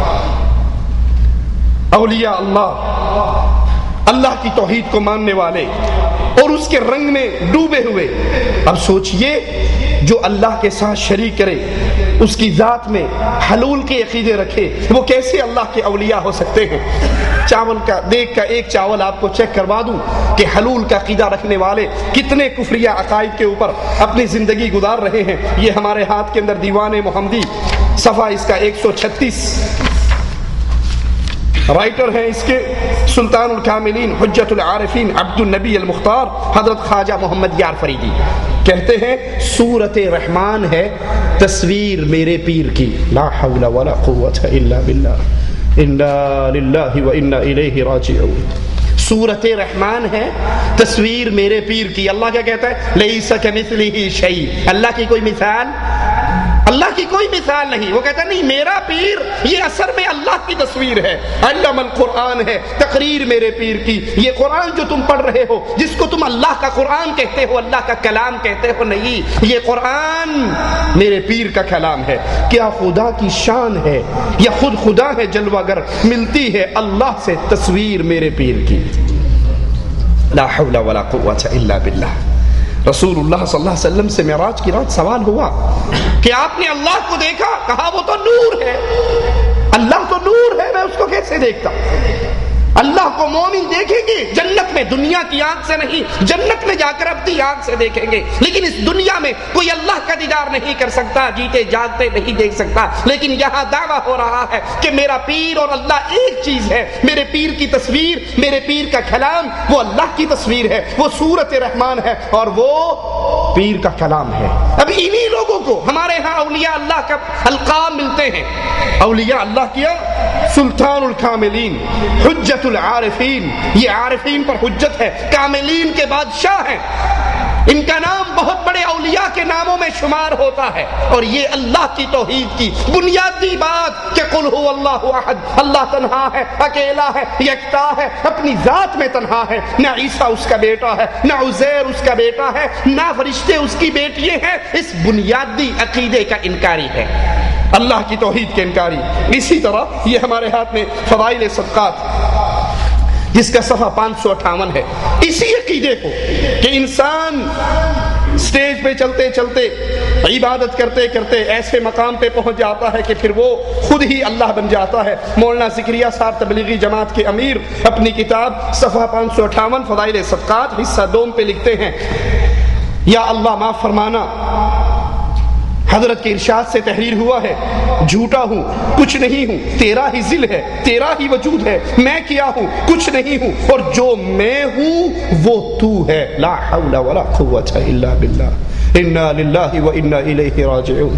اولیاء اللہ، اللہ کی توحید کو ماننے والے اور اس کے رنگ میں ڈوبے ہوئے۔ اب سوچئے جو اللہ کے ساتھ شریک کرے، اس کی ذات میں حلول کے عقیدے رکھے، وہ کیسے اللہ کے اولیاء ہو سکتے ہیں؟ چاول کا دیکھ کا ایک چاول آپ کو چیک کروا دوں کہ حلول کا عقیدہ رکھنے والے کتنے کفریہ عقائد کے اوپر اپنی زندگی گزار رہے ہیں۔ یہ ہمارے ہاتھ کے اندر دیوان محمدی، صفحہ اس کا ایک سو چھتیس، رائٹر ہیں اس کے سلطان الکاملین حجت العارفین عبد النبی المختار حضرت خواجہ محمد یار فریدی، کہتے ہیں سورت رحمان ہے تصویر میرے پیر کی، لا حول ولا قوت الا باللہ، انا للہ و انا الیہ راجعون۔ سورت رحمان ہے تصویر میرے پیر کی۔ اللہ کیا کہتا ہے؟ لیس کمثلہ شیء، اللہ کی کوئی مثال، اللہ کی کوئی مثال نہیں۔ وہ کہتا نہیں میرا پیر یہ اثر میں اللہ کی تصویر ہے، علم القرآن ہے تقریر میرے پیر کی۔ یہ قرآن جو تم پڑھ رہے ہو، جس کو تم اللہ کا قرآن کہتے ہو، اللہ کا کلام کہتے ہو، نہیں، یہ قرآن میرے پیر کا کلام ہے۔ کیا خدا کی شان ہے یا خود خدا ہے جلوہ گر، ملتی ہے اللہ سے تصویر میرے پیر کی۔ لا حول ولا قوت الا باللہ۔ رسول اللہ صلی اللہ علیہ وسلم سے معراج کی رات سوال ہوا کہ آپ نے اللہ کو دیکھا؟ کہا وہ تو نور ہے، اللہ تو نور ہے، میں اس کو کیسے دیکھتا؟ اللہ کو مومن دیکھیں گے جنت میں، دنیا کی آنکھ سے نہیں، جنت میں جا کر اپنی آنکھ سے دیکھیں گے، لیکن اس دنیا میں کوئی اللہ کا دیدار نہیں کر سکتا، جیتے جاگتے نہیں دیکھ سکتا۔ لیکن یہاں دعویٰ ہو رہا ہے کہ میرا پیر اور اللہ ایک چیز ہے، میرے پیر کی تصویر، میرے پیر کا کلام وہ اللہ کی تصویر ہے، وہ سورت رحمان ہے اور وہ پیر کا کلام ہے۔ اب انہی لوگوں کو ہمارے ہاں اولیاء اللہ کا القاب ملتے ہیں۔ اولیاء اللہ کیا؟ سلطان الکاملین، حجت العارفین، یہ عارفین پر حجت ہے، کاملین کے بادشاہ ہیں، ان کا نام بہت بڑے اولیاء کے ناموں میں شمار ہوتا ہے۔ اور یہ اللہ کی توحید کی بنیادی بات کہ قل هو اللہ احد، اللہ تنہا ہے، اکیلا ہے، یکتا ہے، اپنی ذات میں تنہا ہے، نہ عیسیٰ اس کا بیٹا ہے، نہ عزیر اس کا بیٹا ہے، نہ فرشتے اس کی بیٹیاں ہیں۔ اس بنیادی عقیدے کا انکاری ہے، اللہ کی توحید کے انکاری۔ اسی طرح یہ ہمارے ہاتھ میں فضائل صدقات، جس کا صفحہ پانچ سو اٹھاون ہے، اسی عقیدے کو کہ انسان سٹیج پہ چلتے چلتے عبادت کرتے کرتے ایسے مقام پہ پہنچ جاتا ہے کہ پھر وہ خود ہی اللہ بن جاتا ہے۔ مولانا ذکریہ صاحب تبلیغی جماعت کے امیر اپنی کتاب صفحہ پانچ سو اٹھاون فضائل صدقات حصہ دوم پہ لکھتے ہیں، یا اللہ معاف فرمانا، حضرت کے ارشاد سے تحریر ہوا ہے، جھوٹا ہوں، کچھ نہیں ہوں، تیرا ہی ذل ہے، تیرا ہی وجود ہے، میں کیا ہوں، کچھ نہیں ہوں، اور جو میں ہوں وہ تو ہے۔ لا حول ولا قوت الا باللہ، انا للہ و انا الیہ راجعون۔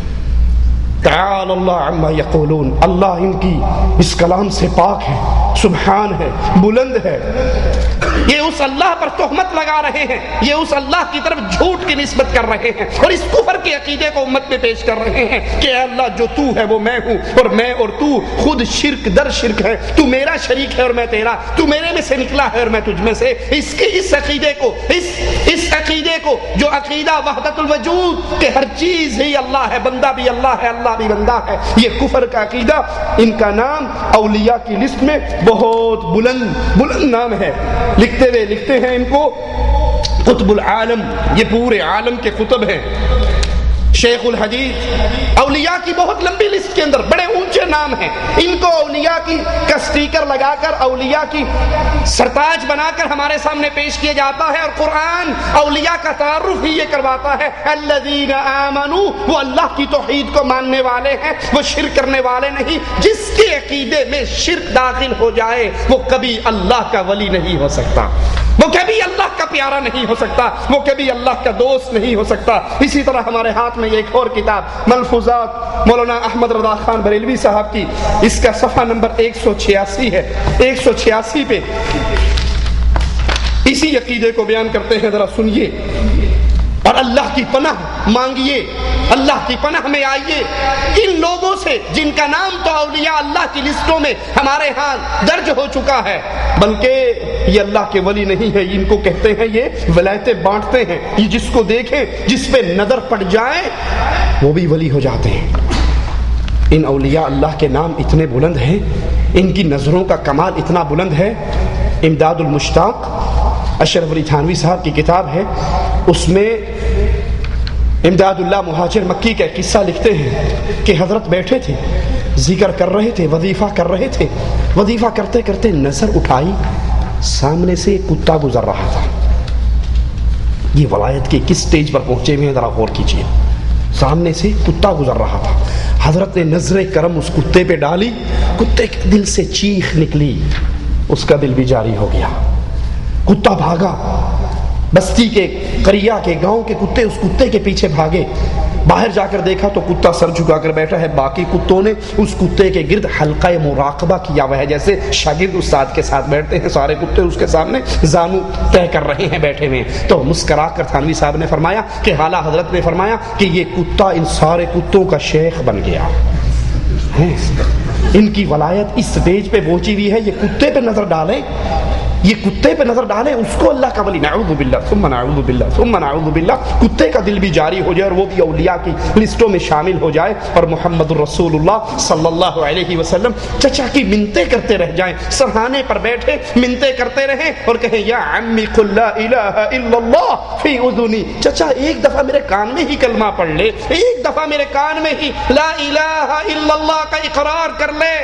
تعالی اللہ عما یقولون، اللہ ان کی اس کلام سے پاک ہے، سبحان ہے، بلند ہے۔ یہ اس اللہ پر تہمت لگا رہے ہیں، یہ اس اللہ کی طرف جھوٹ کی نسبت کر رہے ہیں اور اس کفر کے عقیدے کو امت میں پیش کر رہے ہیں کہ اے اللہ جو تو ہے وہ میں ہوں، اور میں اور تو خود شرک در شرک ہے، تو میرا شریک ہے اور میں تیرا، تو میرے میں سے نکلا ہے اور میں تجھ میں سے۔ اس کے اس عقیدے کو اس اس عقیدے کو جو عقیدہ وحدت الوجود کہ ہر چیز ہی اللہ ہے، بندہ بھی اللہ ہے، اللہ بھی بندہ ہے، یہ کفر کا عقیدہ، ان کا نام اولیاء کی لسٹ میں بہت بلند بلند نام ہے۔ لکھتے ہوئے لکھتے ہیں ان کو قطب العالم، یہ پورے عالم کے قطب ہیں، شیخ الحدیث اولیاء کی بہت لمبی لسٹ کے اندر بڑے اونچے نام ہیں، ان کو اولیاء کی کا سٹیکر لگا کر اولیاء کی سرتاج بنا کر ہمارے سامنے پیش کیا جاتا ہے، اور قرآن اولیاء کا تعارف ہی یہ کرواتا ہے الذین آمنوا، وہ اللہ کی توحید کو ماننے والے ہیں، وہ شرک کرنے والے نہیں۔ جس کے عقیدے میں شرک داخل ہو جائے وہ کبھی اللہ کا ولی نہیں ہو سکتا، وہ کبھی اللہ کا پیارا نہیں ہو سکتا، وہ کبھی اللہ کا دوست نہیں ہو سکتا۔ اسی طرح ہمارے ہاتھ میں ایک اور کتاب ملفوظات مولانا احمد رضا خان بریلوی صاحب کی، اس کا صفحہ نمبر ایک سو چھیاسی ہے۔ ایک سو چھیاسی پہ اسی عقیدے کو بیان کرتے ہیں، ذرا سنیے اور اللہ کی پناہ مانگیے، اللہ کی پناہ میں آئیے ان لوگوں سے جن کا نام تو اولیاء اللہ کی لسٹوں میں ہمارے ہاں درج ہو چکا ہے، بلکہ یہ اللہ کے ولی نہیں ہے، ان کو کہتے ہیں یہ ولایتیں بانٹتے ہیں، یہ جس کو دیکھیں جس پہ نظر پڑ جائے وہ بھی ولی ہو جاتے ہیں۔ ان اولیاء اللہ کے نام اتنے بلند ہیں، ان کی نظروں کا کمال اتنا بلند ہے۔ امداد المشتاق اشرف علی تھانوی صاحب کی کتاب ہے، اس میں امداد اللہ مہاجر مکی کا قصہ لکھتے ہیں کہ حضرت بیٹھے تھے، ذکر کر رہے تھے، وظیفہ کر رہے تھے، وظیفہ کرتے کرتے نظر اٹھائی، سامنے سے ایک کتا گزر رہا تھا۔ یہ ولایت کے کس سٹیج پر پہنچے ہوئے ہیں ذرا غور کیجیے۔ سامنے سے کتا گزر رہا تھا، حضرت نے نظر کرم اس کتے پہ ڈالی، کتے کے دل سے چیخ نکلی، اس کا دل بھی جاری ہو گیا، کتا بھاگا، بستی کے قریہ کے گاؤں کے کتے اس کتے کے پیچھے بھاگے، باہر جا کر دیکھا تو کتا سر جھکا کر بیٹھا ہے، باقی کتوں نے اس کتے کے گرد حلقہ مراقبہ کیا ہوا ہے، جیسے شاگرد استاد کے ساتھ بیٹھتے ہیں، سارے کتے اس کے سامنے زانو طے کر رہے ہیں بیٹھے ہوئے۔ تو مسکرا کر تھانوی صاحب نے فرمایا کہ اعلیٰ حضرت نے فرمایا کہ یہ کتا ان سارے کتوں کا شیخ بن گیا ہے، ان کی ولایت اس سٹیج پہ پہنچی ہوئی ہے، یہ کتے پہ نظر ڈالیں، یہ کتے پہ نظر ڈالیں اس کو اللہ کا ولی، نعوذ باللہ ثم نعوذ باللہ ثم نعوذ باللہ، کتے کا دل بھی جاری ہو جائے اور وہ بھی اولیاء کی لسٹوں میں شامل ہو جائے، اور محمد الرسول اللہ صلی اللہ علیہ وسلم چچا کی منتیں کرتے رہ جائیں، سرہانے پر بیٹھے منتیں کرتے رہیں اور کہیں یا عمی قل لا الہ الا اللہ فی اذنی، چچا ایک دفعہ میرے کان میں ہی کلمہ پڑھ لے، ایک دفعہ میرے کان میں ہی لا الہ الا اللہ کا اقرار کر لے۔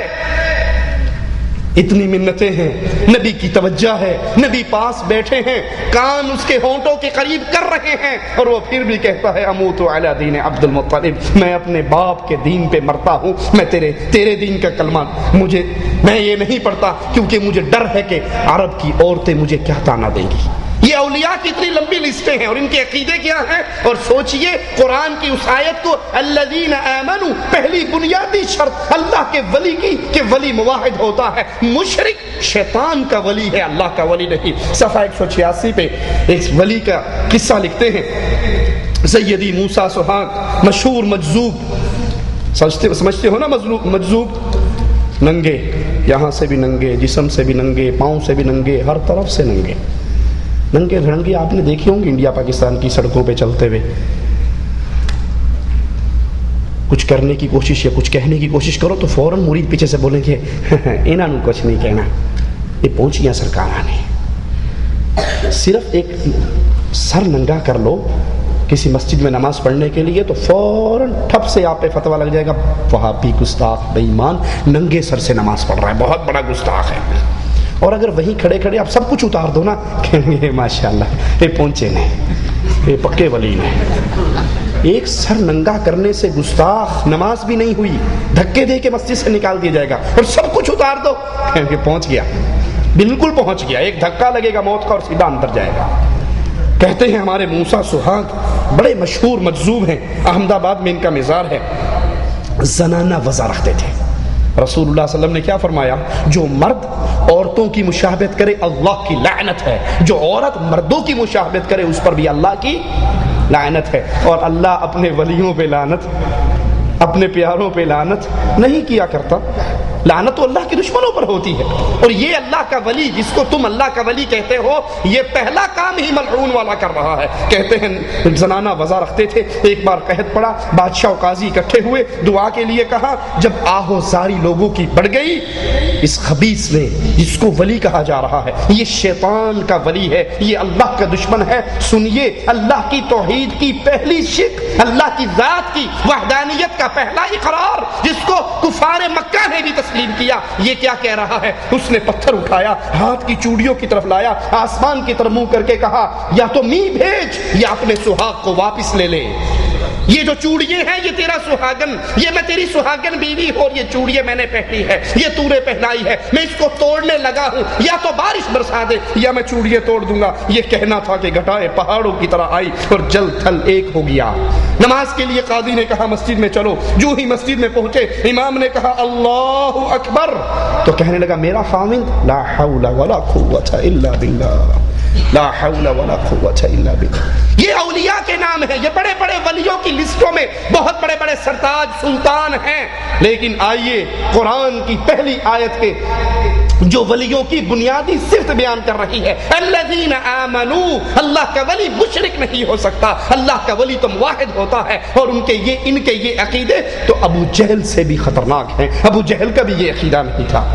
اتنی منتیں ہیں، نبی کی توجہ ہے، نبی پاس بیٹھے ہیں، کان اس کے ہونٹوں کے قریب کر رہے ہیں، اور وہ پھر بھی کہتا ہے اموت علی دین عبد المطلب، میں اپنے باپ کے دین پہ مرتا ہوں، میں تیرے تیرے دین کا کلمہ مجھے میں یہ نہیں پڑھتا کیونکہ مجھے ڈر ہے کہ عرب کی عورتیں مجھے کیا تانا دیں گی۔ یہ اولیاء کی اتنی لمبی لسٹیں ہیں اور ان کے عقیدے کیا ہیں، اور سوچئے قرآن کی اس آیت کو الذین آمنوا، پہلی بنیادی شرط اللہ کے ولی کی کہ ولی موحد ہوتا ہے، مشرک شیطان کا ولی ہے، اللہ کا ولی نہیں۔ صفحہ ایک سو چھیاسی پہ ایک ولی کا قصہ لکھتے ہیں، سیدی موسیٰ سہاگ مشہور مجذوب، سمجھتے ہو نا مجذوب، ننگے، یہاں سے بھی ننگے، جسم سے بھی ننگے، پاؤں سے بھی ننگے، ہر طرف سے ننگے، ننگے دھڑنگے آپ نے دیکھے ہوں گے انڈیا پاکستان کی سڑکوں پہ چلتے ہوئے، کچھ کرنے کی کوشش یا کچھ کہنے کی کوشش کرو تو فوراً مرید پیچھے سے بولیں گے انہاں نوں کچھ نہیں کہنا، یہ پہنچیاں سرکاراں نے۔ صرف ایک سر ننگا کر لو کسی مسجد میں نماز پڑھنے کے لیے تو فوراً ٹھپ سے آپ پہ فتویٰ لگ جائے گا، وہابی گستاخ بے ایمان ننگے سر سے نماز پڑھ رہا ہے، بہت بڑا گستاخ ہے۔ اور اگر وہیں کھڑے کھڑے آپ سب کچھ اتار دو نا، کہیں گے ماشاءاللہ یہ پہنچے نہیں، یہ پکے ولی نہیں۔ ایک سر ننگا کرنے سے گستاخ نماز بھی نہیں ہوئی، دھکے دے کے مسجد سے نکال دیا جائے گا، اور سب کچھ اتار دو، کہیں گے پہنچ گیا، بالکل پہنچ گیا، ایک دھکا لگے گا موت کا اور سیدھا اندر جائے گا۔ کہتے ہیں ہمارے موسیٰ سہاگ بڑے مشہور مجذوب ہیں، احمد آباد میں ان کا مزار ہے، زنانہ وضع رکھتے تھے۔ رسول اللہ صلی اللہ علیہ وسلم نے کیا فرمایا، جو مرد عورتوں کی مشابہت کرے اللہ کی لعنت ہے، جو عورت مردوں کی مشابہت کرے اس پر بھی اللہ کی لعنت ہے۔ اور اللہ اپنے ولیوں پہ لعنت، اپنے پیاروں پہ لعنت نہیں کیا کرتا، لعنت تو اللہ کے دشمنوں پر ہوتی ہے. اور یہ اللہ کا ولی جس کو تم اللہ کا ولی کہتے ہو یہ پہلا کام ہی ملعون والا کر رہا ہے. کہتے ہیں زنانہ وضع رکھتے تھے, ایک بار قحط پڑا, بادشاہ و قاضی اکٹھے ہوئے, دعا کے لیے کہا. جب آہو زاری لوگوں کی بڑھ گئی, اس خبیث نے جس کو ولی کہا جا رہا ہے یہ شیطان کا ولی ہے, یہ اللہ کا دشمن ہے. سنیے, اللہ کی توحید کی پہلی شک, اللہ کی ذات کی وحدانیت کا پہلا اقرار جس کو کفار مکہ نے بھی تسلیم کیا, یہ کیا کہہ رہا ہے؟ اس نے پتھر اٹھایا, ہاتھ کی چوڑیوں کی طرف لایا, آسمان کی طرف منہ کر کے کہا یا تو می بھیج یا اپنے سہاگ کو واپس لے لے. یہ جو چوڑیے ہیں یہ تیرا سہاگن, یہ میں تیری سہاگن بیوی ہوں, اور یہ چوڑیے میں نے پہنی ہے, یہ تو نے پہنائی ہے, میں اس کو توڑنے لگا ہوں, یا تو بارش برسا دے یا میں چوڑیے توڑ دوں گا. یہ کہنا تھا کہ گھٹائے پہاڑوں کی طرح آئی اور جل تھل ایک ہو گیا. نماز کے لیے قاضی نے کہا مسجد میں چلو. جو ہی مسجد میں پہنچے امام نے کہا اللہ اکبر, تو کہنے لگا میرا خاوند لا حول ولا قوت الا باللہ, لا حول ولا قوت الا باللہ. یہ اولیاء کے نام ہیں, یہ بڑے بڑے ولیوں کی لسٹوں میں بہت بڑے بڑے سرتاج سلطان ہیں. لیکن آئیے قرآن کی پہلی آیت کے جو ولیوں کی بنیادی صفت بیان کر رہی ہے, الذین آمنوا, اللہ کا ولی مشرک نہیں ہو سکتا, اللہ کا ولی تو موحد ہوتا ہے. اور ان کے یہ ان کے یہ عقیدے تو ابو جہل سے بھی خطرناک ہیں. ابو جہل کا بھی یہ عقیدہ نہیں تھا.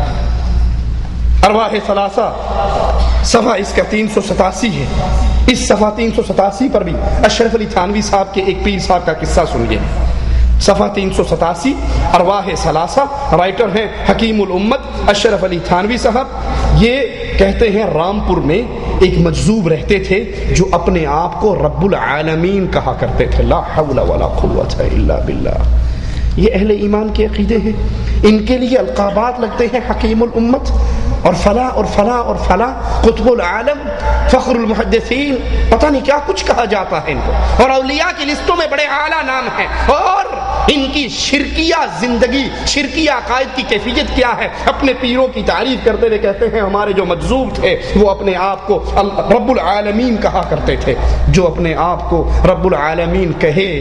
ارواح ثلاثہ صفحہ اس کا تین سو ستاسی ہے. اس صفحہ تین سو ستاسی پر بھی اشرف علی تھانوی صاحب کے ایک پیر صاحب کا قصہ سنیے. صفحہ تین سو ستاسی, ارواح ثلاثہ, رائٹر ہیں حکیم الامت اشرف علی تھانوی صاحب. یہ کہتے ہیں رامپور میں ایک مجذوب رہتے تھے جو اپنے آپ کو رب العالمین کہا کرتے تھے, لا حول ولا قوت الا باللہ. یہ اہل ایمان کے عقیدے ہیں. ان کے لیے القابات لگتے ہیں حکیم الامت اور فلاں اور فلاں اور فلاں, قطب العالم, فخر المحدثین, پتہ نہیں کیا کچھ کہا جاتا ہے ان کو. اور اولیاء کی لسٹوں میں بڑے اعلیٰ نام ہیں. اور ان کی شرکیہ زندگی, شرکیہ عقائد کی کیفیت کیا ہے؟ اپنے پیروں کی تعریف کرتے ہوئے کہتے ہیں ہمارے جو مجذوب تھے وہ اپنے آپ کو رب العالمین کہا کرتے تھے. جو اپنے آپ کو رب العالمین کہے,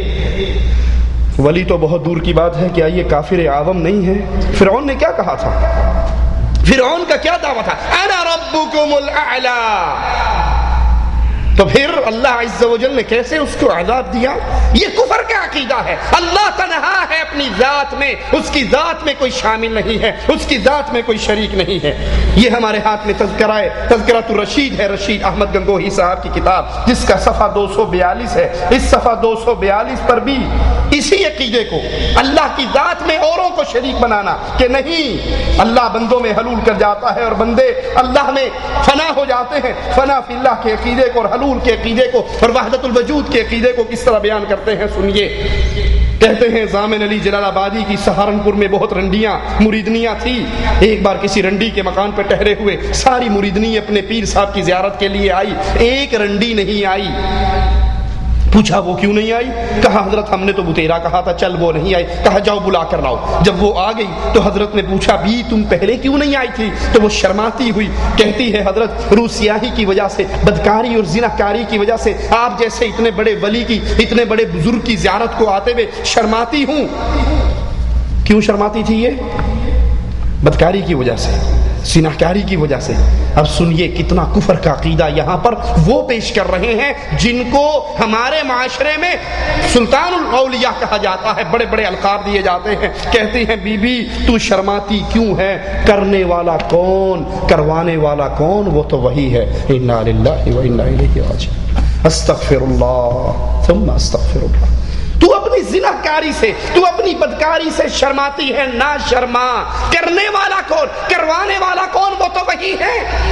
ولی تو بہت دور کی بات ہے, کیا یہ کافر اعظم نہیں ہے؟ فرعون نے کیا کہا تھا؟ فرعون کا کیا دعویٰ تھا؟ انا ربکم الاعلی. تو پھر اللہ عز و جل نے کیسے اس کو عذاب دیا؟ یہ کفر کا عقیدہ ہے. اللہ تنہا ہے اپنی ذات میں, اس کی ذات میں کوئی شامل نہیں ہے, اس کی ذات میں کوئی شریک نہیں ہے. یہ ہمارے ہاتھ میں تذکرہ ہے, تذکرۃ الرشید ہے, رشید احمد گنگوہی صاحب کی کتاب, جس کا صفحہ دو سو بیالیس ہے. اس صفحہ دو سو بیالیس پر بھی اسی عقیدے کو, اللہ کی ذات میں اوروں کو شریک بنانا کہ نہیں, اللہ بندوں میں حلول کر جاتا ہے اور بندے اللہ میں فنا ہو جاتے ہیں. فنا فی اللہ کے عقیدے کو اور حلول کے عقیدے کو اور وحدت الوجود کے عقیدے کو کس طرح بیان کرتے ہیں سنیے. کہتے ہیں ضامن علی جلال آبادی کی سہارنپور میں بہت رنڈیاں مریدنیاں تھی. ایک بار کسی رنڈی کے مکان پر ٹھہرے ہوئے ساری مریدنی اپنے پیر صاحب کی زیارت کے لیے آئی, ایک رنڈی نہیں آئی. پوچھا وہ کیوں نہیں آئی؟ کہا حضرت ہم نے تو بتیرا کہا تھا, چل وہ نہیں آئی. کہا جاؤ بلا کر لاؤ. جب وہ آ گئی تو حضرت نے پوچھا بھی تم پہلے کیوں نہیں آئی تھی؟ تو وہ شرماتی ہوئی کہتی ہے حضرت روسیاہی کی وجہ سے, بدکاری اور زنا کاری کی وجہ سے آپ جیسے اتنے بڑے ولی کی, اتنے بڑے بزرگ کی زیارت کو آتے ہوئے شرماتی ہوں. کیوں شرماتی تھی؟ یہ بدکاری کی وجہ سے, زناکاری کی وجہ سے. اب سنیے کتنا کفر کا عقیدہ یہاں پر وہ پیش کر رہے ہیں جن کو ہمارے معاشرے میں سلطان الاولیاء کہا جاتا ہے, بڑے بڑے القاب دیے جاتے ہیں. کہتی ہیں بی بی تو شرماتی کیوں ہے؟ کرنے والا کون, کروانے والا کون؟ وہ تو وہی ہے. انا للہ و انا الیہ راجعون. استغفر اللہ ثم استغفر اللہ. تو اپنی زناکاری سے, تو اپنی بدکاری سے شرماتی ہے, نہ شرما. کرنے والا کون, کروانے والا کون؟ وہ تو وہی ہے.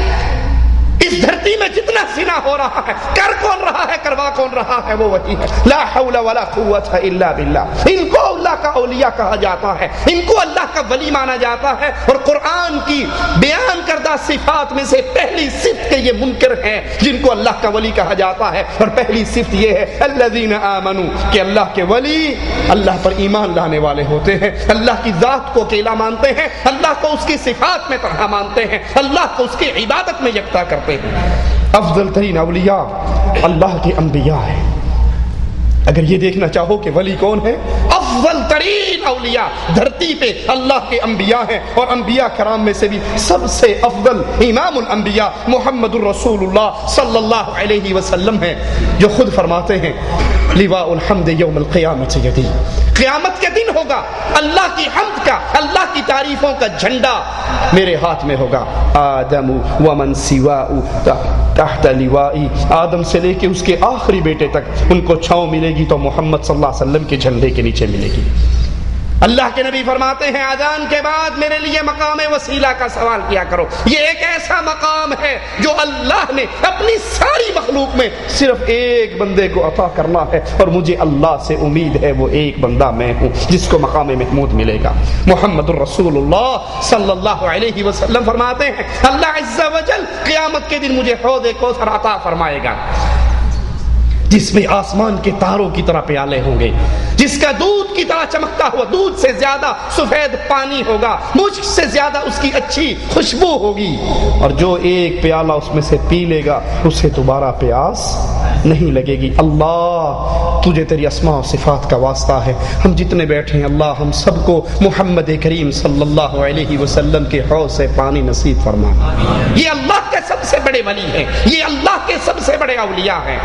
اس دھرتی میں جتنا زنا ہو رہا ہے, کر کون رہا ہے, کروا کون رہا ہے؟ وہ وہی ہے. لا حول ولا قوت الا باللہ. ان کو اللہ کا اولیاء کہا جاتا ہے, ان کو اللہ کا ولی مانا جاتا ہے. اور قرآن کی بیان کردہ صفات میں سے پہلی صفت کے یہ منکر ہیں جن کو اللہ کا ولی کہا جاتا ہے. اور پہلی صفت یہ ہے الذین آمنوا, کہ اللہ کے ولی اللہ پر ایمان لانے والے ہوتے ہیں, اللہ کی ذات کو اکیلا مانتے ہیں, اللہ کو اس کی صفات میں طرح مانتے ہیں, اللہ کو اس کی عبادت میں یکتا کرتے ہیں. افضل ترین اولیاء اللہ کے انبیاء ہیں. اگر یہ دیکھنا چاہو کہ ولی کون ہے، افضل ترین اولیاء دھرتی پہ اللہ کے انبیاء ہیں، اور انبیاء کرام میں سے بھی سب سے افضل امام الانبیاء محمد الرسول اللہ صلی اللہ علیہ وسلم ہیں، جو خود فرماتے ہیں لواء الحمد یوم القیامت یدی، قیامت کے دن ہوگا اللہ کی حمد کا، اللہ کی تعریفوں کا جھنڈا میرے ہاتھ میں ہوگا۔ آدم ومن سواء تحت لوائی، آدم سے لے کے اس کے آخری بیٹے تک ان کو چھاؤں ملے گی تو محمد صلی اللہ علیہ وسلم کے جھنڈے کے نیچے ملے گی۔ اللہ کے نبی فرماتے ہیں اذان کے بعد میرے لیے مقام وسیلہ کا سوال کیا کرو، یہ ایک ایسا مقام ہے جو اللہ نے اپنی ساری مخلوق میں صرف ایک بندے کو عطا کرنا ہے، اور مجھے اللہ سے امید ہے وہ ایک بندہ میں ہوں جس کو مقام محمود ملے گا۔ محمد الرسول اللہ صلی اللہ علیہ وسلم فرماتے ہیں اللہ عز و جل قیامت کے دن مجھے حوض کوثر عطا فرمائے گا، جس میں آسمان کے تاروں کی طرح پیالے ہوں گے، جس کا دودھ کی طرح چمکتا ہوا، دودھ سے زیادہ سفید پانی ہوگا، مشک سے زیادہ اس کی اچھی خوشبو ہوگی، اور جو ایک پیالہ اس میں سے پی لے گا اسے دوبارہ پیاس نہیں لگے گی۔ اللہ تجھے تیری اسماء و صفات کا واسطہ ہے، ہم جتنے بیٹھے ہیں اللہ ہم سب کو محمد کریم صلی اللہ علیہ وسلم کے حوض سے پانی نصیب فرما۔ یہ اللہ کے سب سے بڑے ولی ہیں، یہ اللہ کے سب سے بڑے اولیاء ہیں۔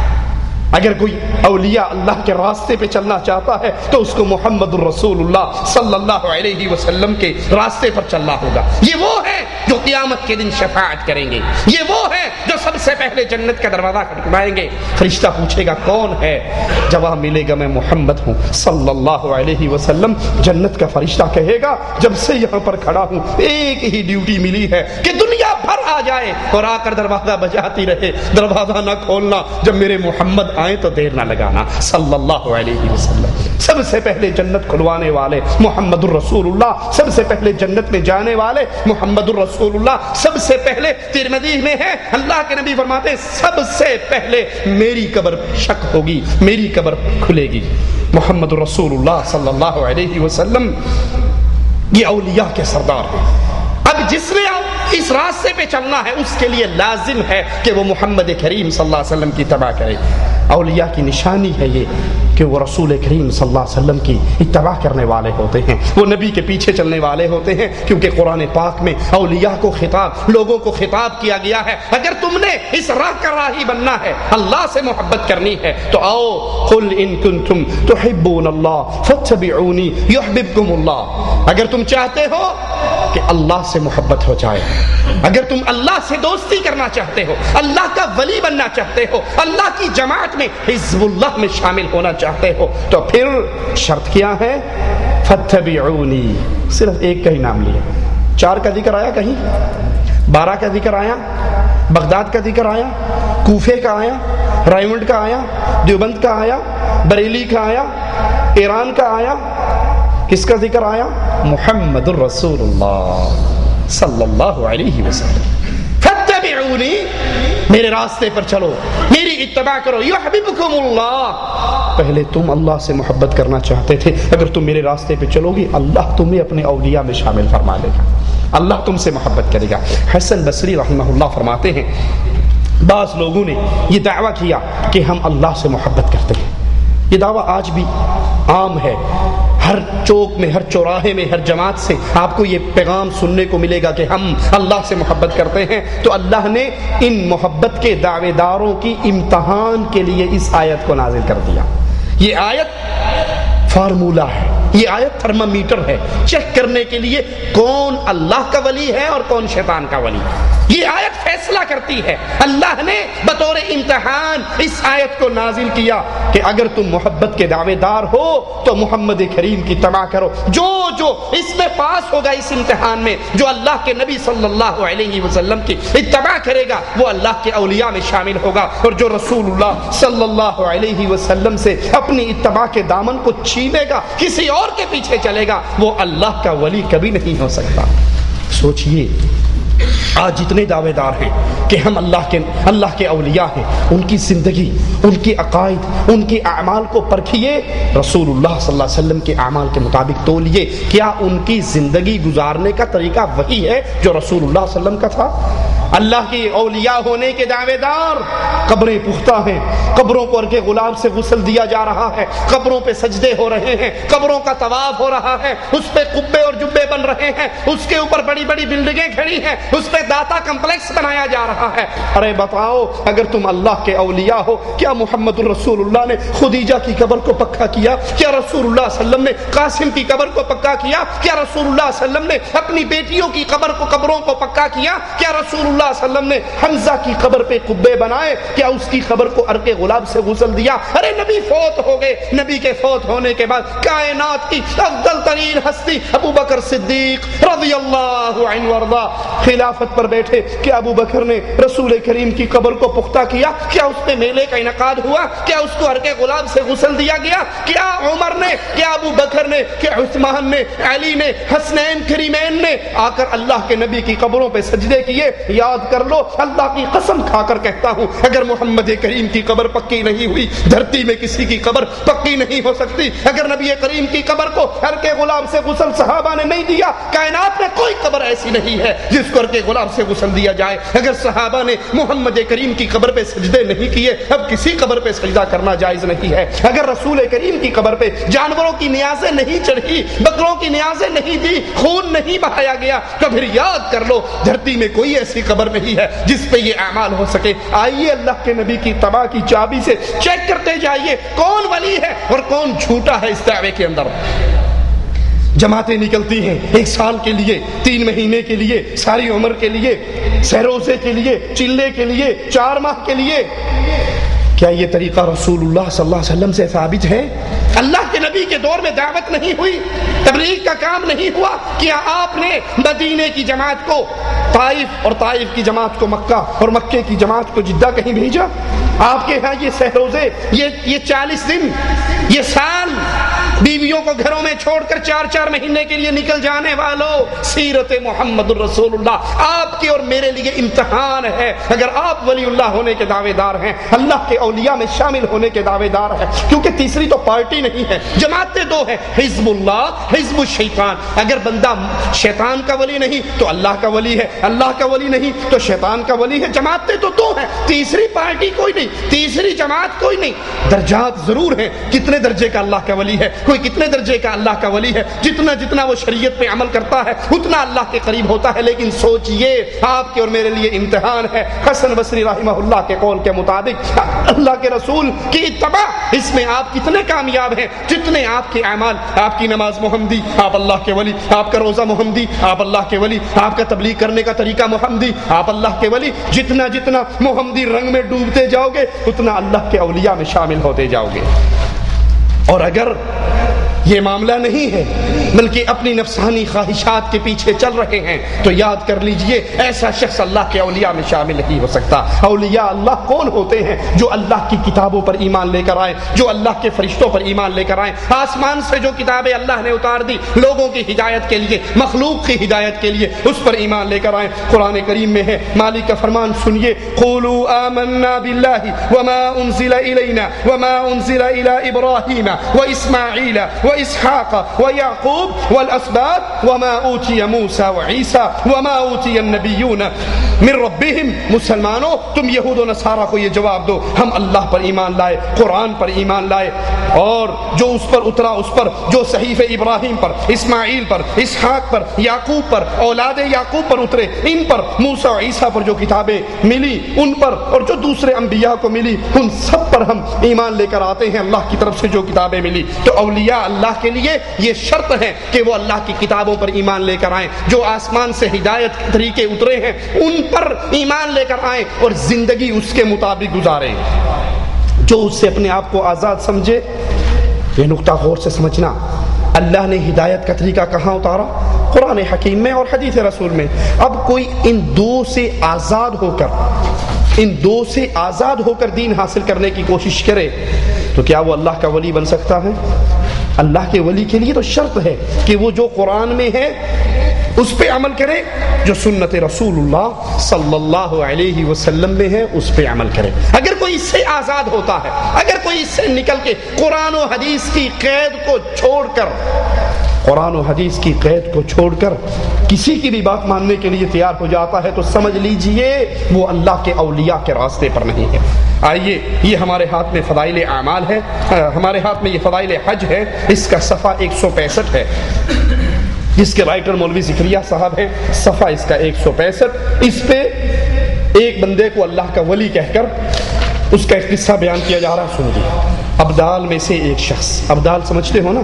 اگر کوئی اولیاء اللہ کے راستے پہ چلنا چاہتا ہے تو اس کو محمد الرسول اللہ صلی اللہ علیہ وسلم کے راستے پر چلنا ہوگا۔ یہ وہ ہے جو قیامت کے دن شفاعت کریں گے، یہ وہ ہے جو سب سے پہلے جنت کا دروازہ کھٹکھٹائیں گے۔ فرشتہ پوچھے گا کون ہے، جواب ملے گا میں محمد ہوں صلی اللہ علیہ وسلم۔ جنت کا فرشتہ کہے گا جب سے یہاں پر کھڑا ہوں ایک ہی ڈیوٹی ملی ہے کہ دنیا بھر آ جائے اور آ کر دروازہ بجاتی رہے، دروازہ نہ کھولنا، جب میرے محمد آئے تو دیر نہ لگانا صلی اللہ علیہ وسلم۔ سب سے پہلے جنت کھلوانے والے محمد الرسول اللہ، سب سے پہلے جنت میں جانے والے محمد الرسول اللہ، سب سے پہلے ترمذی میں ہے اللہ کے نبی فرماتے سب سے پہلے میری قبر شک ہوگی، میری قبر کھلے گی۔ محمد الرسول اللہ صلی اللہ علیہ وسلم یہ اولیاء کے سردار ہیں۔ اب جس نے اس راستے پہ چلنا ہے اس کے لیے لازم ہے کہ وہ محمد کریم صلی اللہ علیہ وسلم کی اتباع کرے۔ اولیاء کی نشانی ہے یہ کہ وہ رسول کریم صلی اللہ علیہ وسلم کی اتباع کرنے والے ہوتے ہیں، وہ نبی کے پیچھے چلنے والے ہوتے ہیں، کیونکہ قرآن پاک میں اولیاء کو خطاب، لوگوں کو خطاب کیا گیا ہے اگر تم نے اس راہ کا راہی بننا ہے، اللہ سے محبت کرنی ہے تو آؤ قل ان کنتم تحبون اللہ فاتبعونی یحببکم اللہ۔ اگر تم چاہتے ہو کہ اللہ سے محبت ہو جائے، اگر تم اللہ سے دوستی کرنا چاہتے ہو، اللہ کا ولی بننا چاہتے ہو، اللہ کی جماعت میں حزب اللہ میں شامل ہونا چاہتے ہو، تو پھر شرط کیا ہے؟ فاتبعونی۔ صرف ایک کا ہی نام لیا، چار کا ذکر آیا کہیں، بارہ کا ذکر آیا، بغداد کا ذکر آیا، کوفے کا آیا، رائمنڈ کا آیا، دیوبند کا آیا، بریلی کا آیا، ایران کا آیا، کس کا ذکر آیا؟ محمد الرسول اللہ صلی اللہ علیہ وسلم۔ فاتبعونی، میرے راستے پر چلو، میری اتباع کرو، یحببکم اللہ۔ پہلے تم اللہ سے محبت کرنا چاہتے تھے، اگر تم میرے راستے پہ چلو گی اللہ تمہیں اپنے اولیاء میں شامل فرما لے گا، اللہ تم سے محبت کرے گا۔ حسن بصری رحمہ اللہ فرماتے ہیں بعض لوگوں نے یہ دعویٰ کیا کہ ہم اللہ سے محبت کرتے ہیں، یہ دعویٰ آج بھی عام ہے، ہر چوک میں، ہر چوراہے میں، ہر جماعت سے آپ کو یہ پیغام سننے کو ملے گا کہ ہم اللہ سے محبت کرتے ہیں۔ تو اللہ نے ان محبت کے دعوے داروں کی امتحان کے لیے اس آیت کو نازل کر دیا۔ یہ آیت فارمولہ ہے، یہ آیت تھرمامیٹر ہے چیک کرنے کے لیے کون اللہ کا ولی ہے اور کون شیطان کا ولی۔ یہ آیت فیصلہ کرتی ہے، اللہ نے بطور امتحان اس آیت کو نازل کیا کہ اگر تم محبت کے دعوے دار ہو تو محمد کریم کی اتباع کرو۔ جو جو اس میں پاس ہوگا اس امتحان میں، جو اللہ کے نبی صلی اللہ علیہ وسلم کی اتباع کرے گا وہ اللہ کے اولیاء میں شامل ہوگا، اور جو رسول اللہ صلی اللہ علیہ وسلم سے اپنی اتباع کے دامن کو چھینے گا، کسی اور کے پیچھے چلے گا، وہ اللہ کا ولی کبھی نہیں ہو سکتا۔ سوچئے آج جتنے دعوے دار ہیں کہ ہم اللہ کے اللہ کے اولیاء ہیں، ان کی زندگی، ان کی عقائد، ان کے اعمال کو پرکھیے، رسول اللہ صلی اللہ علیہ وسلم کے اعمال کے مطابق تولیے، کیا ان کی زندگی گزارنے کا طریقہ وہی ہے جو رسول اللہ صلی اللہ علیہ وسلم کا تھا؟ اللہ کی اولیاء ہونے کے دعوے دار قبریں پختہ ہیں، قبروں کو عرق غلام سے غسل دیا جا رہا ہے، قبروں پہ سجدے ہو رہے ہیں، قبروں کا طواف ہو رہا ہے، اس پہ قبے اور جبے بن رہے ہیں، اس کے اوپر بڑی بڑی بلڈنگیں کھڑی ہیں، اس پہ داتا کمپلیکس بنایا جا رہا ہے۔ ارے بتاؤ، اگر تم اللہ کے اولیاء ہو، کیا محمد الرسول اللہ نے خدیجہ کی قبر کو پکا کیا؟ کیا رسول اللہ صلی اللہ علیہ وسلم نے قاسم کی قبر کو پکا کیا؟ کیا رسول اللہ صلی اللہ علیہ وسلم نے اپنی بیٹیوں کی قبر کو قبروں کو پکا کیا؟ کیا رسول اللہ صلی اللہ علیہ وسلم نے حمزہ کی قبر پہ قبے بنائے؟ کیا اس کی قبر کو عرق غلام سے غسل دیا؟ ارے نبی فوت ہو گئے، نبی کے فوت ہونے کے بعد کائنات کی افضل ترین ہستی ابو بکر صدیق رضی اللہ عنہ وارضا خلافت پر بیٹھے، کیا ابو بکر نے رسول کریم کی قبر کو پختہ کیا؟ کیا اس پہ میلے کا انعقاد ہوا؟ کیا اس کو عرق غلام سے غسل دیا گیا؟ کیا عمر نے، کیا ابو بکر نے، کیا عثمان نے، علی نے، حسنین کریمین نے آ کر اللہ کے نبی کی قبروں پہ سجدے کیے؟ یاد کر لو، اللہ کی قسم کھا کر کہتا ہوں، اگر محمد کریم کی قبر پکی نہیں ہوئی، دھرتی میں کسی کی قبر پکی نہیں ہو سکتی۔ اگر نبی کریم کی قبر کو عرق غلام سے غسل صحابہ نے نہیں دیا، کائنات میں کوئی قبر ایسی نہیں ہے جس کو عرق غلام سے غسل دیا جائے۔ اگر صحابہ نے محمد کریم کی قبر پہ سجدے نہیں کیے، اب کسی قبر پہ سجدہ کرنا جائز نہیں ہے۔ اگر رسول کریم کی قبر پہ جانوروں کی نیازیں نہیں چڑھی، بکروں کی نیازیں نہیں دی، خون نہیں بہایا گیا، تو پھر یاد کر لو دھرتی میں کوئی ایسی قبر نہیں ہے جس پہ یہ اعمال ہو سکے۔ آئیے اللہ کے نبی کی تباہ کی چابی سے چیک کرتے جائیے کون ولی ہے اور کون جھوٹا ہے اس دعوے کے اندر۔ جماعتیں نکلتی ہیں ایک سال کے لیے، تین مہینے کے لیے، ساری عمر کے لیے، سہروزے کے لیے، چلے کے لیے، چار ماہ کے لیے۔ کیا یہ طریقہ رسول اللہ صلی اللہ علیہ وسلم سے ثابت ہے؟ اللہ کے نبی کے دور میں دعوت نہیں ہوئی، تبلیغ کا کام نہیں ہوا؟ کیا آپ نے مدینے کی جماعت کو طائف اور طائف کی جماعت کو مکہ اور مکے کی جماعت کو جدہ کہیں بھیجا؟ آپ کے ہاں یہ سہروزے، یہ یہ چالیس دن، یہ سال بیویوں کو گھروں میں چھوڑ کر چار چار مہینے کے لیے نکل جانے والوں، سیرت محمد الرسول اللہ آپ کے اور میرے لیے امتحان ہے۔ اگر آپ ولی اللہ ہونے کے دعوے دار ہیں، اللہ کے اولیاء میں شامل ہونے کے دعوے دار ہیں، کیونکہ تیسری تو پارٹی نہیں ہے، جماعتیں دو ہیں، حزب اللہ، حزب الشیطان۔ اگر بندہ شیطان کا ولی نہیں تو اللہ کا ولی ہے، اللہ کا ولی نہیں تو شیطان کا ولی ہے۔ جماعتیں تو دو ہیں، تیسری پارٹی کوئی نہیں، تیسری جماعت کوئی نہیں۔ درجات ضرور ہیں، کتنے درجے کا اللہ کا ولی ہے، کوئی کتنے درجے کا اللہ کا ولی ہے، جتنا جتنا وہ شریعت پہ عمل کرتا ہے اتنا اللہ کے قریب ہوتا ہے۔ لیکن سوچئے آپ کے اور میرے لیے امتحان ہے۔ حسن بصری رحمہ اللہ کے قول کے مطابق اللہ کے رسول کی اتباع، اس میں آپ کتنے کامیاب ہیں، جتنے آپ کے اعمال، آپ کی نماز محمدی، آپ اللہ کے ولی، آپ کا روزہ محمدی، آپ اللہ کے ولی، آپ کا تبلیغ کرنے کا طریقہ محمدی، آپ اللہ کے ولی۔ جتنا جتنا محمدی رنگ میں ڈوبتے جاؤ گے اتنا اللہ کے اولیاء میں شامل ہوتے جاؤ گے۔ اور اگر یہ معاملہ نہیں ہے بلکہ اپنی نفسانی خواہشات کے پیچھے چل رہے ہیں تو یاد کر لیجئے ایسا شخص اللہ کے اولیاء میں شامل نہیں ہو سکتا۔ اولیاء اللہ کون ہوتے ہیں؟ جو اللہ کی کتابوں پر ایمان لے کر آئے، جو اللہ کے فرشتوں پر ایمان لے کر آئے، آسمان سے جو کتابیں اللہ نے اتار دی لوگوں کی ہدایت کے لیے، مخلوق کی ہدایت کے لیے، اس پر ایمان لے کر آئے۔ قرآن کریم میں ہے، مالک کا فرمان سنیے، قولوا آمنا باللہ وما انزل الینا وما انزل الی ابراہیم واسماعیل وإسحاق ويعقوب والأسباط وما أوتي موسى وعيسى وما أوتي النبيون من ربهم۔ مسلمانوں تم یہود و نصارہ کو یہ جواب دو، ہم اللہ پر ایمان لائے، قرآن پر ایمان لائے، اور جو اس پر اترا اس پر، جو صحیفہ ابراہیم پر، اسماعیل پر، اسحاق پر، یعقوب پر، اولاد یعقوب پر اترے، ان پر، موسیٰ و عیسیٰ پر جو کتابیں ملی ان پر، اور جو دوسرے انبیاء کو ملی ان سب پر ہم ایمان لے کر آتے ہیں، اللہ کی طرف سے جو کتابیں ملی۔ تو اولیاء اللہ کے لیے یہ شرط ہے کہ وہ اللہ کی کتابوں پر ایمان لے کر آئیں، جو آسمان سے ہدایت کے طریقے اترے ہیں ان پر ایمان لے کر آئیں اور زندگی اس کے مطابق گزاریں۔ جو اس سے اپنے آپ کو آزاد سمجھے، یہ نقطہ غور سے سمجھنا، اللہ نے ہدایت کا طریقہ کہاں اتارا؟ قرآن حکیم میں اور حدیث رسول میں۔ اب کوئی ان دو سے آزاد ہو کر ان دو سے آزاد ہو کر دین حاصل کرنے کی کوشش کرے تو کیا وہ اللہ کا ولی بن سکتا ہے؟ اللہ کے ولی کے لیے تو شرط ہے کہ وہ جو قرآن میں ہے اس پہ عمل کرے، جو سنت رسول اللہ صلی اللہ علیہ وسلم میں ہے اس پہ عمل کرے۔ اگر کوئی اس سے آزاد ہوتا ہے، اگر کوئی اس سے نکل کے قرآن و حدیث کی قید کو چھوڑ کر قرآن و حدیث کی قید کو چھوڑ کر کسی کی بھی بات ماننے کے لیے تیار ہو جاتا ہے تو سمجھ لیجئے وہ اللہ کے اولیاء کے راستے پر نہیں ہے۔ آئیے، یہ ہمارے ہاتھ میں فضائل اعمال ہے، ہمارے ہاتھ میں یہ فضائل حج ہے، اس کا صفحہ ایک سو پینسٹھ ہے، جس کے رائٹر مولوی زکریہ صاحب ہیں، صفحہ اس کا ایک سو پینسٹھ۔ اس پہ ایک بندے کو اللہ کا ولی کہہ کر اس کا ایک قصہ بیان کیا جا رہا، سن لیجیے۔ ابدال میں سے ایک شخص، ابدال سمجھتے ہو نا،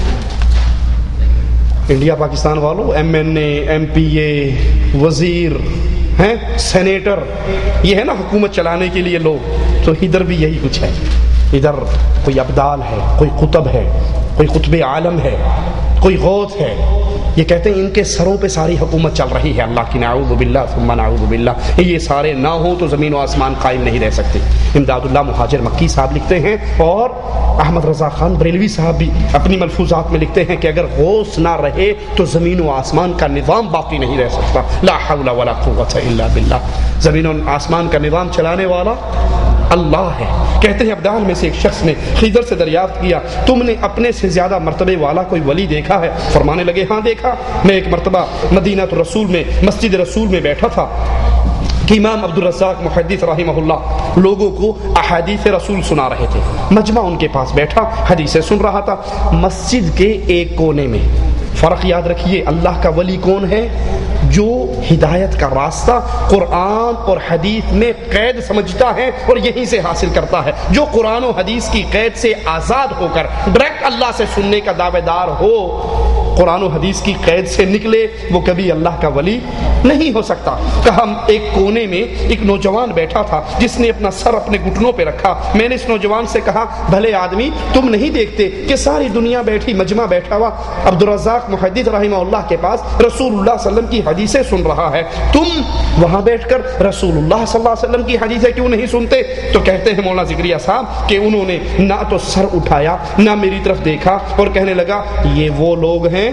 انڈیا پاکستان والوں، M N A, M P A, وزیر ہیں، سینیٹر، یہ ہے نا حکومت چلانے کے لیے لوگ، تو ادھر بھی یہی کچھ ہے۔ ادھر کوئی ابدال ہے، کوئی قطب ہے، کوئی قطب عالم ہے، کوئی غوث ہے، یہ کہتے ہیں ان کے سروں پہ ساری حکومت چل رہی ہے اللہ کی، نعوذ باللہ ثم نعوذ باللہ۔ یہ سارے نہ ہوں تو زمین و آسمان قائم نہیں رہ سکتے۔ امداد اللہ مہاجر مکی صاحب لکھتے ہیں، اور احمد رضا خان بریلوی صاحب بھی اپنی ملفوظات میں لکھتے ہیں کہ اگر غوث نہ رہے تو زمین و آسمان کا نظام باقی نہیں رہ سکتا۔ لا حول ولا قوت الا باللہ۔ زمین و آسمان کا نظام چلانے والا اللہ ہے۔ کہتے ہیں ابدال میں سے ایک شخص نے خضر سے دریافت کیا، تم نے اپنے سے زیادہ مرتبے والا کوئی ولی دیکھا ہے؟ فرمانے لگے، ہاں دیکھا، میں ایک مرتبہ مدینہ رسول میں مسجد رسول میں بیٹھا تھا کہ امام عبدالرزاق محدث رحمہ اللہ لوگوں کو احادیث رسول سنا رہے تھے۔ مجمع ان کے پاس بیٹھا حدیثیں سن رہا تھا۔ مسجد کے ایک کونے میں، فرق یاد رکھیے، اللہ کا ولی کون ہے؟ جو ہدایت کا راستہ قرآن اور حدیث میں قید سمجھتا ہے اور یہیں سے حاصل کرتا ہے۔ جو قرآن و حدیث کی قید سے آزاد ہو کر ڈائریکٹ اللہ سے سننے کا دعوے دار ہو، قرآن و حدیث کی قید سے نکلے، وہ کبھی اللہ کا ولی نہیں ہو سکتا۔ کہا ایک کونے میں ایک نوجوان بیٹھا تھا جس نے اپنا سر اپنے گھٹنوں پہ رکھا۔ میں نے اس نوجوان سے کہا، بھلے آدمی، تم نہیں دیکھتے کہ ساری دنیا بیٹھی، مجمع بیٹھا ہوا عبدالرزاق محدث رحمہ اللہ کے پاس رسول اللہ صلی اللہ علیہ وسلم کی حدیثیں سن رہا ہے، تم وہاں بیٹھ کر رسول اللہ صلی اللہ علیہ وسلم کی حدیثیں کیوں نہیں سنتے؟ تو کہتے ہیں مولانا زکریا صاحب کہ انہوں نے نہ تو سر اٹھایا نہ میری طرف دیکھا اور کہنے لگا، یہ وہ لوگ ہیں،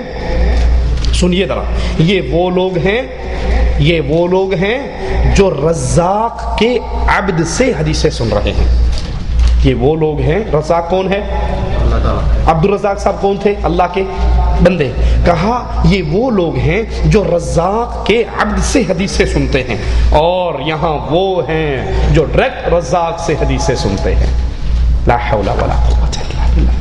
سنیے ذرا، یہ وہ لوگ ہیں یہ وہ لوگ ہیں جو رزاق کے عبد سے حدیثیں سن رہے ہیں۔ یہ وہ لوگ ہیں، رزاق کون ہے؟ عبد الرزاق صاحب کون تھے؟ اللہ کے بندے۔ کہا یہ وہ لوگ ہیں جو رزاق کے عبد سے حدیثیں سنتے ہیں، اور یہاں وہ ہیں جو ڈائریکٹ رزاق سے حدیثیں سنتے ہیں۔ لا حول ولا قوت الا باللہ۔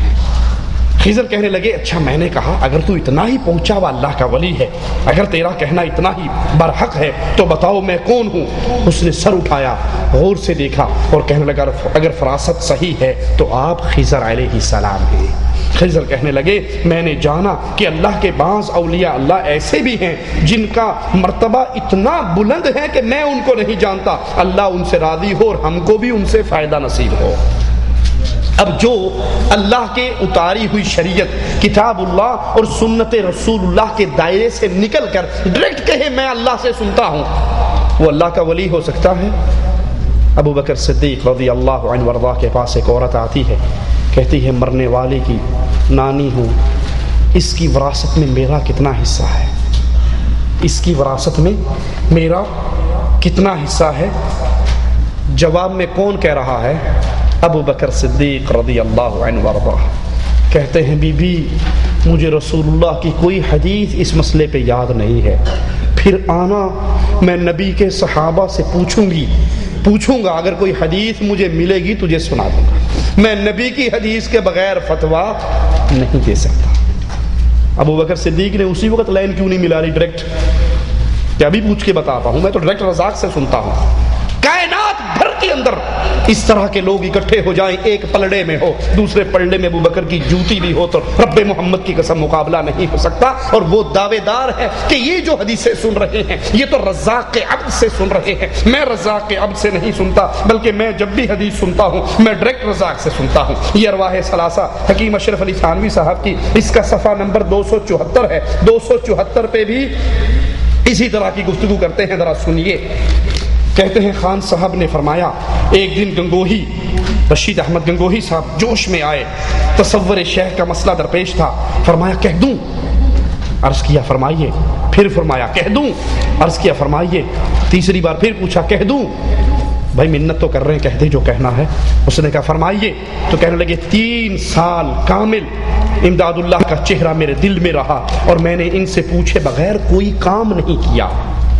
خضر کہنے لگے، اچھا میں نے کہا اگر تو اتنا ہی پہنچا ہوا اللہ کا ولی ہے، اگر تیرا کہنا اتنا ہی برحق ہے تو بتاؤ میں کون ہوں؟ اس نے سر اٹھایا، غور سے دیکھا اور کہنے لگا، اگر فراست صحیح ہے تو آپ خضر علیہ السلام ہیں۔ خضر کہنے لگے، میں نے جانا کہ اللہ کے بعض اولیاء اللہ ایسے بھی ہیں جن کا مرتبہ اتنا بلند ہے کہ میں ان کو نہیں جانتا، اللہ ان سے راضی ہو اور ہم کو بھی ان سے فائدہ نصیب ہو۔ اب جو اللہ کے اتاری ہوئی شریعت، کتاب اللہ اور سنت رسول اللہ کے دائرے سے نکل کر ڈائریکٹ کہے میں اللہ سے سنتا ہوں، وہ اللہ کا ولی ہو سکتا ہے؟ ابو بکر صدیق رضی اللہ عنہ وارضاہ کے پاس ایک عورت آتی ہے، کہتی ہے مرنے والے کی نانی ہوں، اس کی وراثت میں میرا کتنا حصہ ہے؟ اس کی وراثت میں میرا کتنا حصہ ہے؟ جواب میں کون کہہ رہا ہے؟ ابو بکر صدیق رضی اللہ عنہ وارضاہ کہتے ہیں، بی بی مجھے رسول اللہ کی کوئی حدیث اس مسئلے پہ یاد نہیں ہے، پھر آنا میں نبی کے صحابہ سے پوچھوں گی پوچھوں گا اگر کوئی حدیث مجھے ملے گی تجھے سنا دوں گا، میں نبی کی حدیث کے بغیر فتویٰ نہیں دے سکتا۔ ابو بکر صدیق نے اسی وقت لائن کیوں نہیں ملا رہی ڈائریکٹ کہ ابھی پوچھ کے بتاتا ہوں، میں تو ڈائریکٹ رزاق سے سنتا ہوں۔ کائنات بھر کے اندر اس طرح کے لوگ اکٹھے ہو جائیں، ایک پلڑے میں ہو، دوسرے پلڑے میں ابو بکر کی جوتی بھی ہو، تو رب محمد کی قسم مقابلہ نہیں ہو سکتا۔ اور وہ دعوے دار ہے کہ یہ جو حدیثیں سن رہے ہیں یہ تو رزاق کے عبد سے سن رہے ہیں، میں رزاق کے عبد سے نہیں سنتا، بلکہ میں جب بھی حدیث سنتا ہوں میں ڈائریکٹ رزاق سے سنتا ہوں۔ یہ ارواح ثلاثہ حکیم اشرف علی تھانوی صاحب کی، اس کا صفحہ نمبر دو سو چوہتر ہے، دو سو چوہتر پہ بھی اسی طرح کی گفتگو کرتے ہیں، ذرا سنیے۔ کہتے ہیں خان صاحب نے فرمایا، ایک دن گنگوہی رشید احمد گنگوہی صاحب جوش میں آئے، تصور شیخ کا مسئلہ درپیش تھا، فرمایا کہہ دوں؟ عرض کیا فرمائیے، پھر فرمایا کہہ دوں؟ عرض کیا فرمائیے، تیسری بار پھر پوچھا کہہ دوں؟ بھائی منت تو کر رہے ہیں، کہہ دے جو کہنا ہے۔ اس نے کہا فرمائیے، تو کہنے لگے تین سال کامل امداد اللہ کا چہرہ میرے دل میں رہا اور میں نے ان سے پوچھے بغیر کوئی کام نہیں کیا۔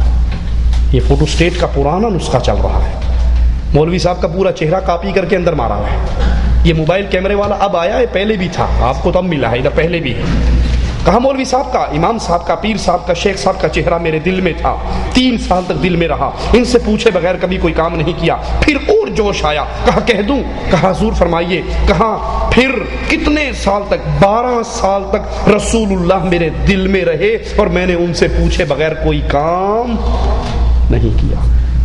یہ فوٹو اسٹیٹ کا پرانا نسخہ چل رہا ہے، مولوی صاحب کا پورا چہرہ کاپی کر کے اندر مارا ہوا ہے۔ یہ موبائل کیمرے والا اب آیا ہے، پہلے بھی تھا، آپ کو تو اب ملا ہے، ادھر پہلے بھی ہے۔ کہا مولوی صاحب کا، امام صاحب کا، پیر صاحب کا، شیخ صاحب کا چہرہ میرے دل میں تھا، تین سال تک دل میں رہا، ان سے پوچھے بغیر کبھی کوئی کام نہیں کیا۔ پھر اور جوش آیا، کہا کہہ دوں؟ کہا حضور فرمائیے۔ کہا پھر کتنے سال تک؟ بارہ سال تک رسول اللہ میرے دل میں رہے اور میں نے ان سے پوچھے بغیر کوئی کام نہیں کیا۔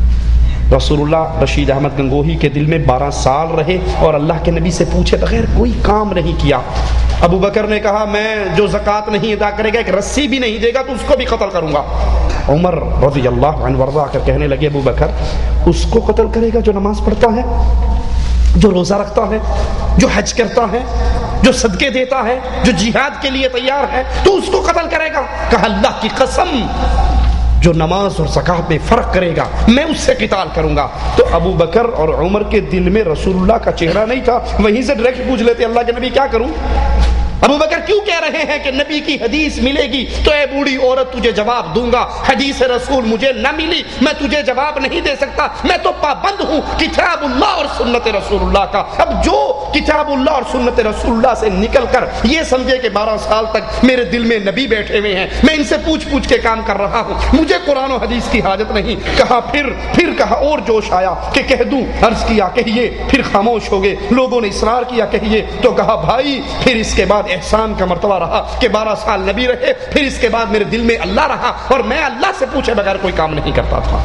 رسول اللہ رشید احمد گنگوہی کے دل میں بارہ سال رہے اور اللہ کے نبی سے پوچھے بغیر کوئی کام نہیں کیا۔ ابو بکر نے کہا میں جو زکوٰۃ نہیں ادا کرے گا، ایک رسی بھی نہیں دے گا تو اس کو بھی قتل کروں گا۔ عمر رضی اللہ عنہ ورضا کر کہنے لگے ابو بکر اس کو قتل کرے گا جو نماز پڑھتا ہے، جو روزہ رکھتا ہے، جو حج کرتا ہے، جو صدقے دیتا ہے، جو جہاد کے لیے تیار ہے، تو اس کو قتل کرے گا؟ کہا اللہ کی قسم جو نماز اور زکوٰۃ میں فرق کرے گا میں اس سے قتال کروں گا۔ تو ابو بکر اور عمر کے دل میں رسول اللہ کا چہرہ نہیں تھا، وہیں سے ڈائریکٹ پوچھ لیتے اللہ کے نبی کیا کروں؟ ابو بکر کیوں کہہ رہے ہیں کہ نبی کی حدیث ملے گی تو اے بوڑھی عورت تجھے جواب دوں گا، حدیث رسول مجھے نہ ملی میں تجھے جواب نہیں دے سکتا، میں تو پابند ہوں کتاب اللہ اور سنت رسول اللہ کا۔ اب جو کتاب اللہ اور سنت رسول اللہ سے نکل کر یہ سمجھے کہ بارہ سال تک میرے دل میں نبی بیٹھے ہوئے ہیں، میں ان سے پوچھ پوچھ کے کام کر رہا ہوں، مجھے قرآن و حدیث کی حاجت نہیں۔ کہا پھر پھر کہا اور جوش آیا کہ کہہ دوں؟ عرض کیا کہیے، پھر خاموش ہو گئے۔ لوگوں نے اصرار کیا کہیے، تو کہا بھائی پھر اس کے بعد احسان کا مرتبہ رہا کہ بارہ سال نبی رہے، پھر اس کے بعد میرے دل میں اللہ رہا اور میں اللہ سے پوچھے بغیر کوئی کام نہیں کرتا تھا۔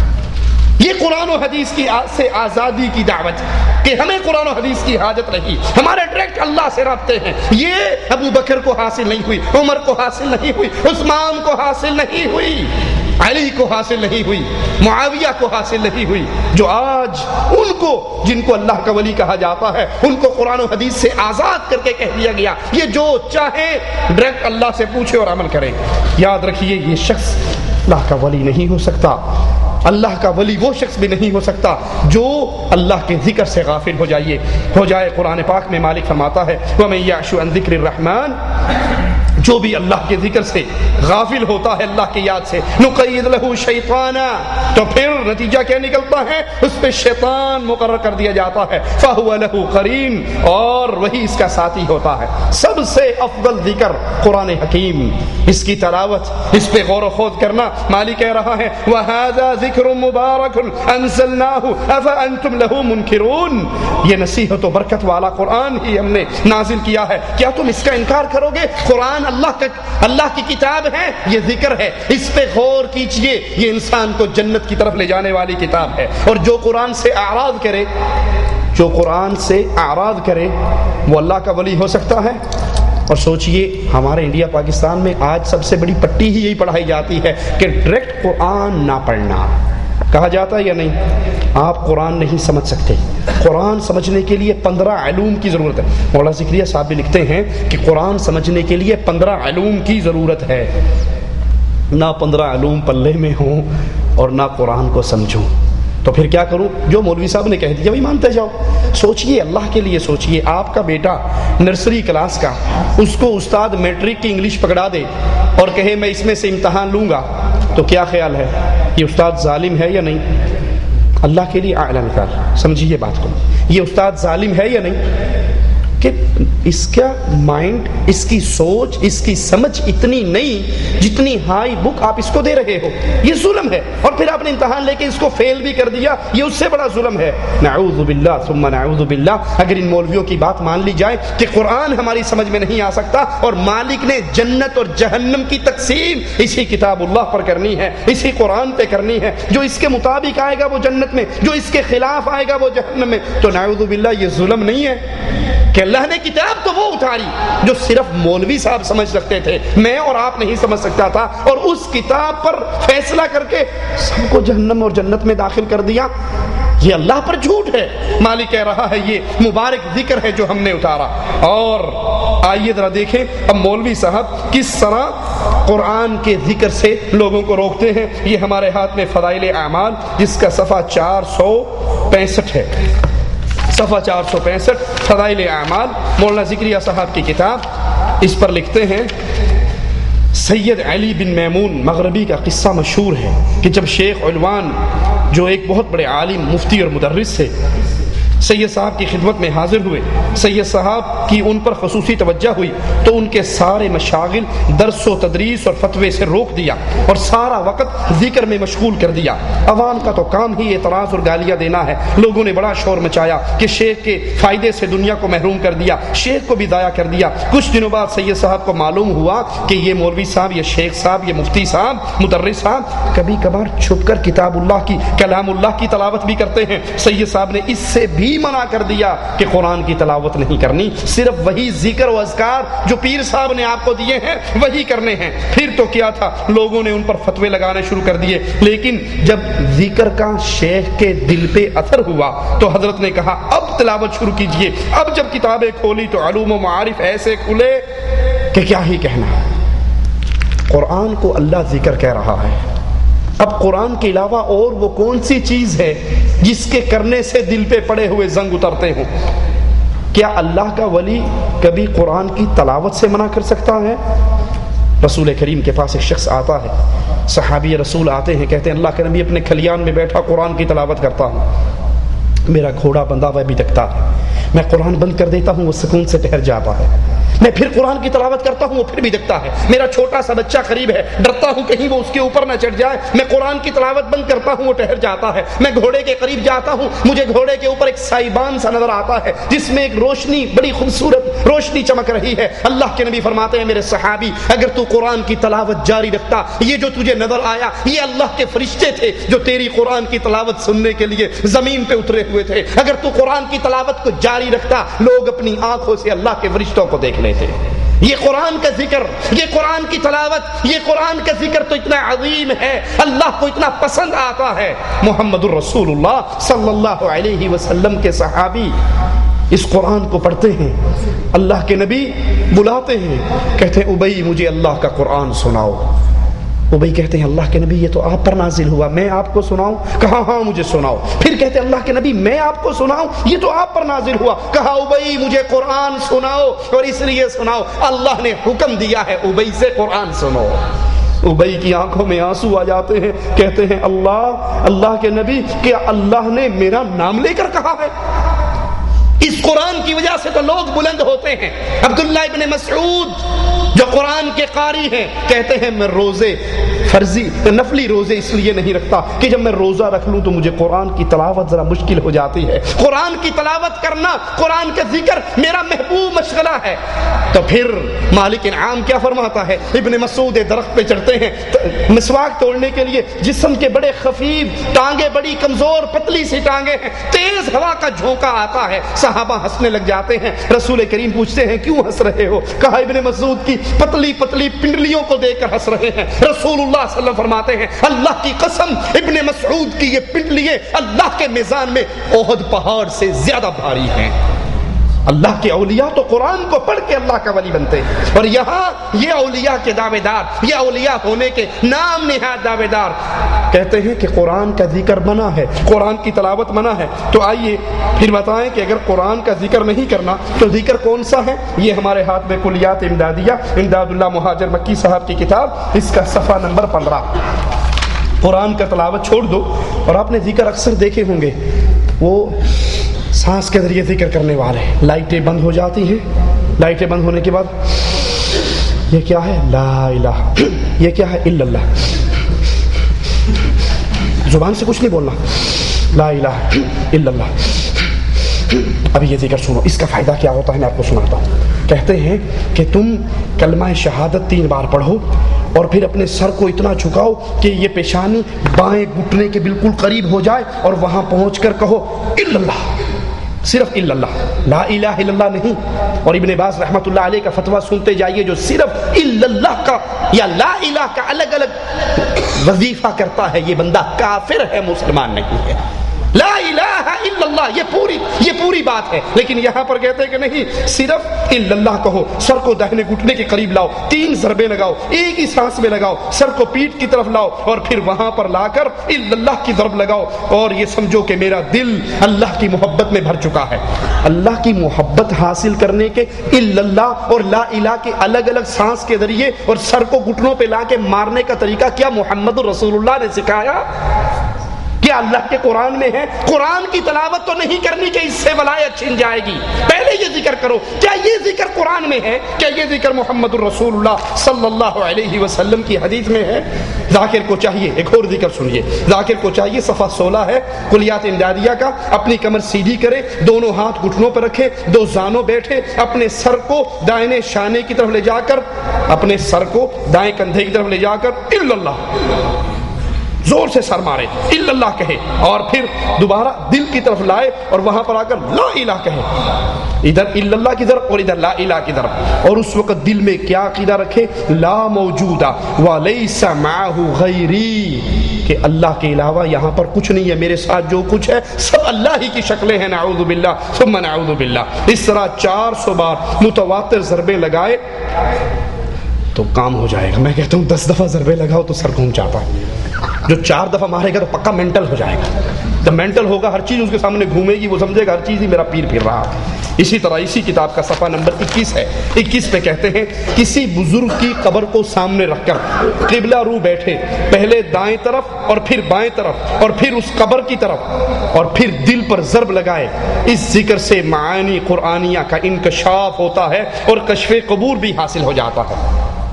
یہ قرآن و حدیث کی سے آزادی کی دعوت کہ ہمیں قرآن و حدیث کی حاجت نہیں، ہمارے ڈائریکٹ اللہ سے رابطے ہیں۔ یہ ابو بکر کو حاصل نہیں ہوئی، عمر کو حاصل نہیں ہوئی، عثمان کو حاصل نہیں ہوئی، علی کو حاصل نہیں ہوئی، معاویہ کو حاصل نہیں ہوئی، جو آج ان کو جن کو اللہ کا ولی کہا جاتا ہے ان کو قرآن و حدیث سے آزاد کر کے کہہ دیا گیا یہ جو چاہے ڈائریکٹ اللہ سے پوچھے اور عمل کرے۔ یاد رکھیے یہ شخص اللہ کا ولی نہیں ہو سکتا، اللہ کا ولی وہ شخص بھی نہیں ہو سکتا جو اللہ کے ذکر سے غافل ہو جائیے ہو جائے۔ قرآن پاک میں مالک فرماتا ہے وَمَن يَعْشُ عَن ذِكْرِ الرَّحْمَنِ، جو بھی اللہ کے ذکر سے غافل ہوتا ہے، اللہ کی یاد سے، نُقَيِّضْ لَهُ شَيْطَانًا، تو پھر نتیجہ کیا نکلتا ہے؟ اس پہ شیطان مقرر کر دیا جاتا ہے، فَهُوَ لَهُ قَرِينٌ، اور وہی اس کا ساتھی ہوتا ہے۔ سب سے افضل ذکر قرآن حکیم، اس کی تلاوت، اس پہ غور و خوض کرنا۔ مالک کہہ رہا ہے وَهَذَا ذِكْرٌ مُبَارَكٌ أَنزَلْنَاهُ أَفَأَنْتُمْ لَهُ مُنْكِرُونَ، یہ نصیحت و برکت والا قرآن ہی ہم نے نازل کیا ہے، کیا تم اس کا انکار کرو گے؟ قرآن اللہ کا اللہ کی کتاب ہے، یہ ذکر ہے، اس پہ غور کیجئے، یہ انسان کو جنت کی طرف لے جانے والی کتاب ہے۔ اور جو قرآن سے اعراض کرے جو قرآن سے اعراض کرے وہ اللہ کا ولی ہو سکتا ہے؟ اور سوچئے ہمارے انڈیا پاکستان میں آج سب سے بڑی پٹی ہی یہی پڑھائی جاتی ہے کہ ڈائریکٹ قرآن نہ پڑھنا، کہا جاتا ہے یا نہیں؟ آپ قرآن نہیں سمجھ سکتے، قرآن سمجھنے کے لیے پندرہ علوم کی ضرورت ہے۔ مولانا ذکریہ صاحب بھی لکھتے ہیں کہ قرآن سمجھنے کے لیے پندرہ علوم کی ضرورت ہے، نہ پندرہ علوم پلے میں ہوں اور نہ قرآن کو سمجھوں تو پھر کیا کروں؟ جو مولوی صاحب نے کہہ دیا وہی مانتے جاؤ۔ سوچئے، اللہ کے لیے سوچئے، آپ کا بیٹا نرسری کلاس کا، اس کو استاد میٹرک کی انگلش پکڑا دے اور کہے میں اس میں سے امتحان لوں گا تو کیا خیال ہے؟ یہ استاد ظالم ہے یا نہیں؟ اللہ کے لیے اعلیٰ مثال سمجھیے بات کو، یہ استاد ظالم ہے یا نہیں؟ کہ اس کا مائنڈ، اس کی سوچ، اس کی سمجھ اتنی نہیں جتنی ہائی بک آپ اس کو دے رہے ہو، یہ ظلم ہے۔ اور پھر آپ نے امتحان لے کے اس کو فیل بھی کر دیا، یہ اس سے بڑا ظلم ہے۔ نعوذ باللہ ثم نعوذ باللہ۔ اگر ان مولویوں کی بات مان لی جائے کہ قرآن ہماری سمجھ میں نہیں آ سکتا اور مالک نے جنت اور جہنم کی تقسیم اسی کتاب اللہ پر کرنی ہے، اسی قرآن پہ کرنی ہے، جو اس کے مطابق آئے گا وہ جنت میں، جو اس کے خلاف آئے گا وہ جہنم میں، تو نعوذ باللہ یہ ظلم نہیں ہے کہ اللہ نے کتاب تو وہ اتاری جو صرف مولوی صاحب سمجھ سکتے تھے، میں اور آپ نہیں سمجھ سکتا تھا، اور اس کتاب پر فیصلہ کر کے سب کو جہنم اور جنت میں داخل کر دیا۔ یہ اللہ پر جھوٹ ہے. مالک کہہ رہا ہے یہ مبارک ذکر ہے جو ہم نے اتارا. اور آئیے ذرا دیکھیں اب مولوی صاحب کس طرح قرآن کے ذکر سے لوگوں کو روکتے ہیں. یہ ہمارے ہاتھ میں فضائل اعمال جس کا صفحہ چار سو پینسٹھ ہے. صفحہ چار سو پینسٹھ فضائل اعمال مولانا ذکریہ صاحب کی کتاب. اس پر لکھتے ہیں سید علی بن میمون مغربی کا قصہ مشہور ہے کہ جب شیخ علوان جو ایک بہت بڑے عالم مفتی اور مدرس تھے سید صاحب کی خدمت میں حاضر ہوئے, سید صاحب کی ان پر خصوصی توجہ ہوئی تو ان کے سارے مشاغل درس و تدریس اور فتوے سے روک دیا اور سارا وقت ذکر میں مشغول کر دیا. عوام کا تو کام ہی اعتراض اور گالیاں دینا ہے. لوگوں نے بڑا شور مچایا کہ شیخ کے فائدے سے دنیا کو محروم کر دیا, شیخ کو بھی ضائع کر دیا. کچھ دنوں بعد سید صاحب کو معلوم ہوا کہ یہ مولوی صاحب, یہ شیخ صاحب, یہ مفتی صاحب, مدرس صاحب کبھی کبھار چھپ کر کتاب اللہ کی, کلام اللہ کی تلاوت بھی کرتے ہیں. سید صاحب نے اس سے بھی منع کر دیا کہ قرآن کی تلاوت نہیں کرنی, صرف وہی ذکر و اذکار جو پیر صاحب نے آپ کو دیے ہیں وہی کرنے ہیں. پھر تو کیا تھا, لوگوں نے ان پر فتوے لگانے شروع کر دیے. لیکن جب ذکر کا شیخ کے دل پہ اثر ہوا تو حضرت نے کہا اب تلاوت شروع کیجئے. اب جب کتابیں کھولی تو علوم و معارف ایسے کھلے کہ کیا ہی کہنا. قرآن کو اللہ ذکر کہہ رہا ہے. اب قرآن کے علاوہ اور وہ کون سی چیز ہے جس کے کرنے سے دل پہ پڑے ہوئے زنگ اترتے ہوں؟ کیا اللہ کا ولی کبھی قرآن کی تلاوت سے منع کر سکتا ہے؟ رسول کریم کے پاس ایک شخص آتا ہے, صحابی رسول آتے ہیں, کہتے ہیں اللہ کے نبی اپنے کھلیان میں بیٹھا قرآن کی تلاوت کرتا ہوں, میرا گھوڑا بندھا ہوا بھی تکتا ہے, میں قرآن بند کر دیتا ہوں وہ سکون سے ٹھہر جاتا ہے, میں پھر قرآن کی تلاوت کرتا ہوں وہ پھر بھی دکھتا ہے, میرا چھوٹا سا بچہ قریب ہے, ڈرتا ہوں کہیں وہ اس کے اوپر نہ چڑھ جائے, میں قرآن کی تلاوت بند کرتا ہوں وہ ٹھہر جاتا ہے, میں گھوڑے کے قریب جاتا ہوں مجھے گھوڑے کے اوپر ایک سائبان سا نظر آتا ہے جس میں ایک روشنی, بڑی خوبصورت روشنی چمک رہی ہے. اللہ کے نبی فرماتے ہیں میرے صحابی اگر تو قرآن کی تلاوت جاری رکھتا, یہ جو تجھے نظر آیا یہ اللہ کے فرشتے تھے جو تیری قرآن کی تلاوت سننے کے لیے زمین پہ اترے ہوئے تھے. اگر تو قرآن کی تلاوت کو جاری رکھتا لوگ اپنی آنکھوں سے اللہ کے فرشتوں کو دیکھ لیتے. یہ قرآن کا ذکر, یہ قرآن کی تلاوت, یہ قرآن کا ذکر تو اتنا عظیم ہے, اللہ کو اتنا پسند آتا ہے. محمد الرسول اللہ صلی اللہ علیہ وسلم کے صحابی اس قرآن کو پڑھتے ہیں, اللہ کے نبی بلاتے ہیں, کہتے ہیں ابی مجھے اللہ کا قرآن سناؤ. ابی کہتے ہیں اللہ کے نبی یہ تو آپ پر نازل ہوا, میں آپ کو سناؤں؟ کہا ہاں مجھے سناؤ. پھر کہتے ہیں اللہ کے نبی میں آپ کو سناؤں؟ یہ تو آپ پر نازل ہوا. کہا ابی مجھے قرآن سناؤ, اور اس لیے سناؤ اللہ نے حکم دیا ہے ابی سے قرآن سنو. ابی کی آنکھوں میں آنسو آ جاتے ہیں, کہتے ہیں اللہ اللہ کے نبی کیا اللہ نے میرا نام لے کر کہا ہے؟ اس قرآن کی وجہ سے تو لوگ بلند ہوتے ہیں. عبداللہ ابن مسعود جو قرآن کے قاری ہیں کہتے ہیں میں روزے فرضی نفلی روزے اس لیے نہیں رکھتا کہ جب میں روزہ رکھ لوں تو مجھے قرآن کی تلاوت ذرا مشکل ہو جاتی ہے. قرآن کی تلاوت کرنا, قرآن کا ذکر میرا محبوب مشغلہ ہے. تو پھر مالک انعام کیا فرماتا ہے, ابن مسعود درخت پہ چڑھتے ہیں مسواک توڑنے کے لیے, جسم کے بڑے خفیف, ٹانگیں بڑی کمزور, پتلی سی ٹانگیں ہیں, تیز ہوا کا جھونکا آتا ہے, صحابہ ہنسنے لگ جاتے ہیں. رسول کریم پوچھتے ہیں کیوں ہنس رہے ہو؟ کہا ابن مسعود کی پتلی پتلی پنڈلیوں کو دیکھ کر ہنس رہے ہیں. رسول اللہ صلی اللہ علیہ وسلم فرماتے ہیں اللہ کی قسم ابن مسعود کی یہ پنڈلیاں اللہ کے میزان میں احد پہاڑ سے زیادہ بھاری ہیں. اللہ کے اولیاء تو قرآن کو پڑھ کے اللہ کا ولی بنتے ہیں, اور یہاں یہ اولیاء کے دعوے دار, یہ اولیاء ہونے کے نام نہاد دعوے دار کہتے ہیں کہ قرآن کا ذکر منع ہے, قرآن کی تلاوت منع ہے. تو آئیے پھر بتائیں کہ اگر قرآن کا ذکر نہیں کرنا تو ذکر کون سا ہے؟ یہ ہمارے ہاتھ میں کلیات امدادیہ, امداد اللہ مہاجر مکی صاحب کی کتاب, اس کا صفحہ نمبر پندرہ. قرآن کا تلاوت چھوڑ دو, اور آپ نے ذکر اکثر دیکھے ہوں گے وہ سانس کے ذریعے ذکر کرنے والے, لائٹیں بند ہو جاتی ہیں, لائٹیں بند ہونے کے بعد یہ کیا ہے لا الہ, یہ کیا ہے الا اللہ, زبان سے کچھ نہیں بولنا, لا الہ الا اللہ. ابھی یہ ذکر سنو, اس کا فائدہ کیا ہوتا ہے میں آپ کو سناتا ہوں. کہتے ہیں کہ تم کلمہ شہادت تین بار پڑھو اور پھر اپنے سر کو اتنا جھکاؤ کہ یہ پیشانی بائیں گھٹنے کے بالکل قریب ہو جائے, اور وہاں پہنچ کر کہو الا اللہ, صرف الا اللہ, لا الہ الا اللہ نہیں. اور ابن باز رحمۃ اللہ علیہ کا فتویٰ سنتے جائیے, جو صرف الا اللہ کا یا لا الہ کا الگ الگ وظیفہ کرتا ہے یہ بندہ کافر ہے, مسلمان نہیں ہے. لا الہ الہ الا اللہ، یہ پوری یہ پوری بات ہے. لیکن یہاں پر کہتے ہیں کہ نہیں، صرف الا اللہ کہو. سر کو داہنے گھٹنے کے قریب لاؤ، تین ضربے لگاؤ، ایک ہی سانس میں لگاؤ، سر کو پیٹھ کی طرف لاؤ اور پھر وہاں پر لا کر الا اللہ کی ضرب لگاؤ، اور یہ سمجھو کہ میرا دل اللہ کی محبت میں بھر چکا ہے. اللہ کی محبت حاصل کرنے کے الا اللہ اور لا الہ کے الگ الگ سانس کے ذریعے اور سر کو گھٹنوں پہ لا کے مارنے کا طریقہ کیا محمد رسول اللہ نے سکھایا؟ کیا اللہ کے قرآن میں ہے؟ قرآن کی تلاوت تو نہیں کرنی کہ اس سے ولایت چھن جائے گی، پہلے یہ ذکر کرو. کیا یہ ذکر قرآن میں ہے؟ کیا یہ ذکر محمد الرسول اللہ صلی اللہ علیہ وسلم کی حدیث میں ہے؟ ذاکر کو چاہیے ایک اور ذکر سنیے. ذاکر کو چاہیے، صفحہ سولہ ہے کلیات امدادیہ کا، اپنی کمر سیدھی کرے، دونوں ہاتھ گھٹنوں پر رکھے، دو زانوں بیٹھے، اپنے سر کو دائیں شانے کی طرف لے جا کر اپنے سر کو دائیں کندھے کی طرف لے جا کر الا اللہ زور سے سر مارے، الا اللہ کہے، اور پھر دوبارہ دل کی طرف لائے اور وہاں پر آ کر لا الہ کہے. ادھر الا اللہ کی طرف اور ادھر لا الہ کی طرف. اور اس وقت دل میں کیا عقیدہ رکھے؟ لا موجودہ ولیس معہ غیری، کہ اللہ کے علاوہ یہاں پر کچھ نہیں ہے، میرے ساتھ جو کچھ ہے سب اللہ ہی کی شکلیں ہیں. نعوذ باللہ ثم نعوذ باللہ. اس طرح چار سو بار متواتر ضربے لگائے تو کام ہو جائے گا. میں کہتا ہوں دس دفعہ ضربے لگاؤ تو سر گھوم جاتا ہے. جو چار دفعہ مارے گا تو پکا مینٹل ہو جائے گا. جب مینٹل ہوگا ہر چیز اس کے سامنے گھومے گی، وہ سمجھے گا ہر چیز ہی میرا پیر پھر رہا. اسی طرح اسی کتاب کا صفحہ نمبر اکیس ہے، اکیس پہ کہتے ہیں کسی بزرگ کی قبر کو سامنے رکھ کر قبلہ رو بیٹھے، پہلے دائیں طرف اور پھر بائیں طرف اور پھر اس قبر کی طرف اور پھر دل پر ضرب لگائے. اس ذکر سے معانی قرآنیہ کا انکشاف ہوتا ہے اور کشف قبور بھی حاصل ہو جاتا ہے.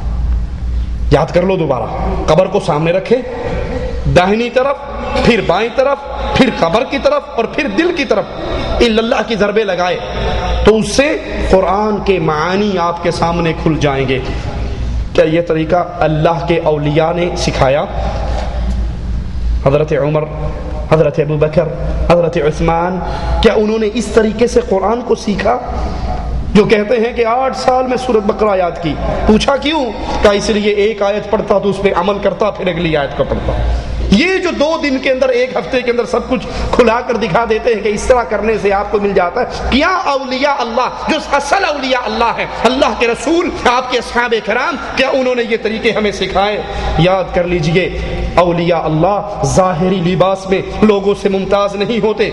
یاد کر لو دوبارہ، قبر کو سامنے رکھے، داہنی طرف پھر بائیں طرف پھر قبر کی طرف اور پھر دل کی طرف الا اللہ کی ضربے لگائے تو اس سے قرآن کے معانی آپ کے سامنے کھل جائیں گے. کیا یہ طریقہ اللہ کے اولیاء نے سکھایا؟ حضرت عمر، حضرت ابو بکر، حضرت عثمان، کیا انہوں نے اس طریقے سے قرآن کو سیکھا؟ جو کہتے ہیں کہ آٹھ سال میں سورۃ بقرہ یاد کی. پوچھا کیوں؟ کہ اس لیے ایک آیت پڑھتا تو اس پہ عمل کرتا، پھر اگلی آیت کو پڑھتا. یہ جو دو دن کے اندر ایک ہفتے کے اندر سب کچھ کھلا کر دکھا دیتے ہیں کہ اس طرح کرنے سے آپ کو مل جاتا ہے. کیا اولیاء اللہ جو اصل اولیاء اللہ ہیں، اللہ کے رسول، آپ کے اصحاب کرام، کیا انہوں نے یہ طریقے ہمیں سکھائے؟ یاد کر لیجئے، اولیاء اللہ ظاہری لباس میں لوگوں سے ممتاز نہیں ہوتے.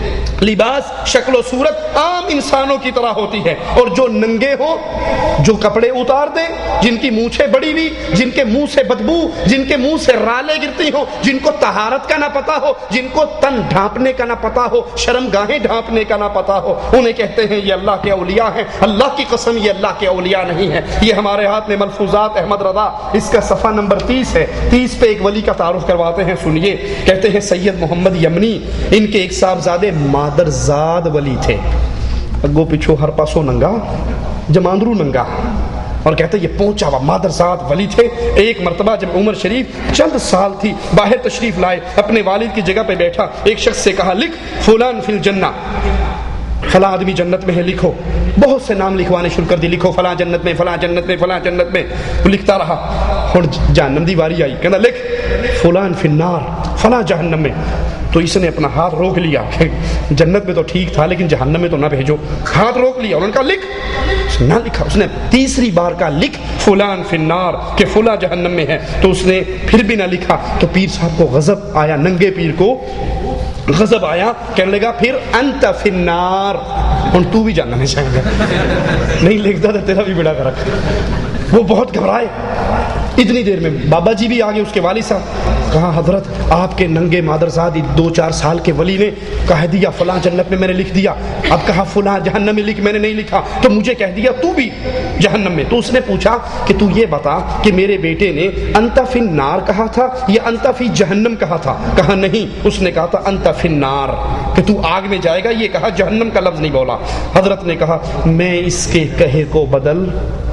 لباس شکل و صورت عام انسانوں کی طرح ہوتی ہے، اور جو ننگے ہوں، جو کپڑے اتار دیں، جن کی مونچھیں بڑی ہوئی، جن کے منہ سے بدبو، جن کے منہ سے رالیں گرتی ہوں، جن کو طہارت کا نہ پتا ہو، جن کو تن ڈھانپنے کا نہ پتا ہو، شرم گاہیں ڈھانپنے کا نہ پتا ہو، انہیں کہتے ہیں یہ اللہ کے اولیاء ہیں. اللہ کی قسم یہ اللہ کے اولیاء نہیں ہیں. یہ ہمارے ہاتھ میں ملفوظات احمد رضا، اس کا صفحہ نمبر تیس ہے. تیس پہ ایک ولی کا تعارف کرواتے ہیں، سنیے. کہتے ہیں سید محمد یمنی، ان کے ایک صاحبزادے مادرزاد ولی تھے. اگو پیچھو ہر پاسو ننگا، جماندرو ننگا، اور کہتے ہیں یہ پہنچا ہوا مادرزاد ولی تھے. ایک مرتبہ جب عمر شریف چند سال تھی، باہر تشریف لائے، اپنے والد کی جگہ پہ بیٹھا، ایک شخص سے کہا لکھ فلان فی الجنہ، فلاں آدمی جنت میں ہے، لکھو. بہت سے نام لکھوانے شروع کر دی، لکھو فلاں جنت میں، فلاں جنت میں، فلاں جنت میں. وہ لکھتا رہا. اور جہنم دی واری آئی، کہنا لکھ فلان فی النار، فلاں جہنم میں. تو اس نے اپنا ہاتھ روک لیا کہ جنت میں تو ٹھیک تھا لیکن جہنم میں تو نہ بھیجو. ہاتھ روک لیا اور ان کا لکھ نہ لکھا. اس نے تیسری بار کا لکھ فلان فی النار، کہ فلاں جہنم میں ہے. تو اس نے پھر بھی نہ لکھا. تو پیر صاحب کو غضب آیا، ننگے پیر کو غضب آیا، کہنے لگا پھر انت فی النار، اور تو بھی جاننا نہیں چاہیں گا. نہیں لکھتا تو تیرا بھی بیڑا کر رکھا. وہ بہت گھبرائے. اتنی دیر میں بابا جی بھی آگے، اس کے والد صاحب. کہا حضرت آپ کے ننگے مادرزاد دو چار سال کے ولی نے کہہ دیا فلاں جنت میں میں نے لکھ دیا، اب کہا فلاں جہنم میں لکھ، میں نے نہیں لکھا، تو مجھے کہہ دیا تو بھی جہنم میں. تو اس نے پوچھا کہ تو یہ بتا کہ میرے بیٹے نے انت فی النار کہا تھا یا انت فی جہنم کہا تھا؟ کہا نہیں، اس نے کہا تھا انت فی النار، کہ تو آگ میں جائے گا. یہ کہا، جہنم کا لفظ نہیں بولا. حضرت نے کہا میں اس کے کہے کو بدل،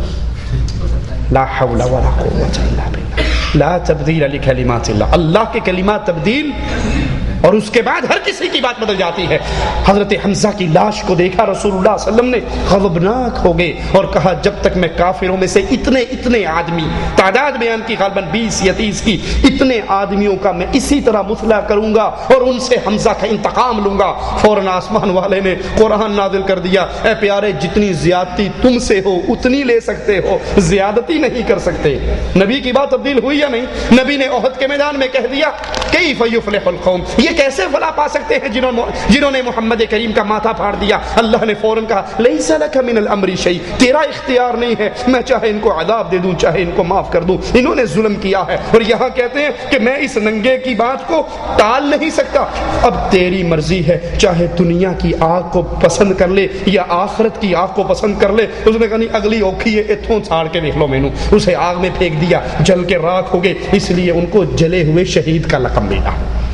لا حول ولا قوة الا باللہ، لا تبدیل لکلمات اللہ، اللہ کے کلمات تبدیل اور اس کے بعد ہر کسی کی بات بدل جاتی ہے. حضرت حمزہ کی لاش کو دیکھا رسول اللہ صلی اللہ علیہ وسلم نے, غضبناک ہو گئے اور کہا جب تک میں کافروں میں سے اتنے اتنے آدمی, تعداد بیان کی غالباً بیس یا تیس کی, اتنے آدمیوں کا میں اسی طرح مطلع کروں گا اور ان سے حمزہ کا انتقام لوں گا. فوراً آسمان والے نے قرآن نازل کر دیا, اے پیارے جتنی زیادتی تم سے ہو اتنی لے سکتے ہو, زیادتی نہیں کر سکتے. نبی کی بات تبدیل ہوئی یا نہیں؟ نبی نے احد کے میدان میں کہہ دیا کیف یفلح القوم, یہ کیسے فلاح پا سکتے ہیں جنہوں جنہوں نے محمد کریم کا ماتھا پھاڑ دیا. اللہ نے فوراً کہا لیس لک من الامر شیء, تیرا اختیار نہیں ہے, میں چاہے ان کو عذاب دے دوں چاہے ان کو معاف کر دوں, انہوں نے ظلم کیا ہے. اور یہاں کہتے ہیں کہ میں اس ننگے کی بات کو ٹال نہیں سکتا, اب تیری مرضی ہے, چاہے دنیا کی آگ کو پسند کر لے یا آخرت کی آگ کو پسند کر لے. اس نے کہا نہیں اگلی اوکھی ہے اتھوں چھاڑ کے دیکھ لو مینوں, اسے آگ میں پھینک دیا, جل کے راکھ ہو گئے. اس لیے ان کو جلے ہوئے شہید کا لقب ملا.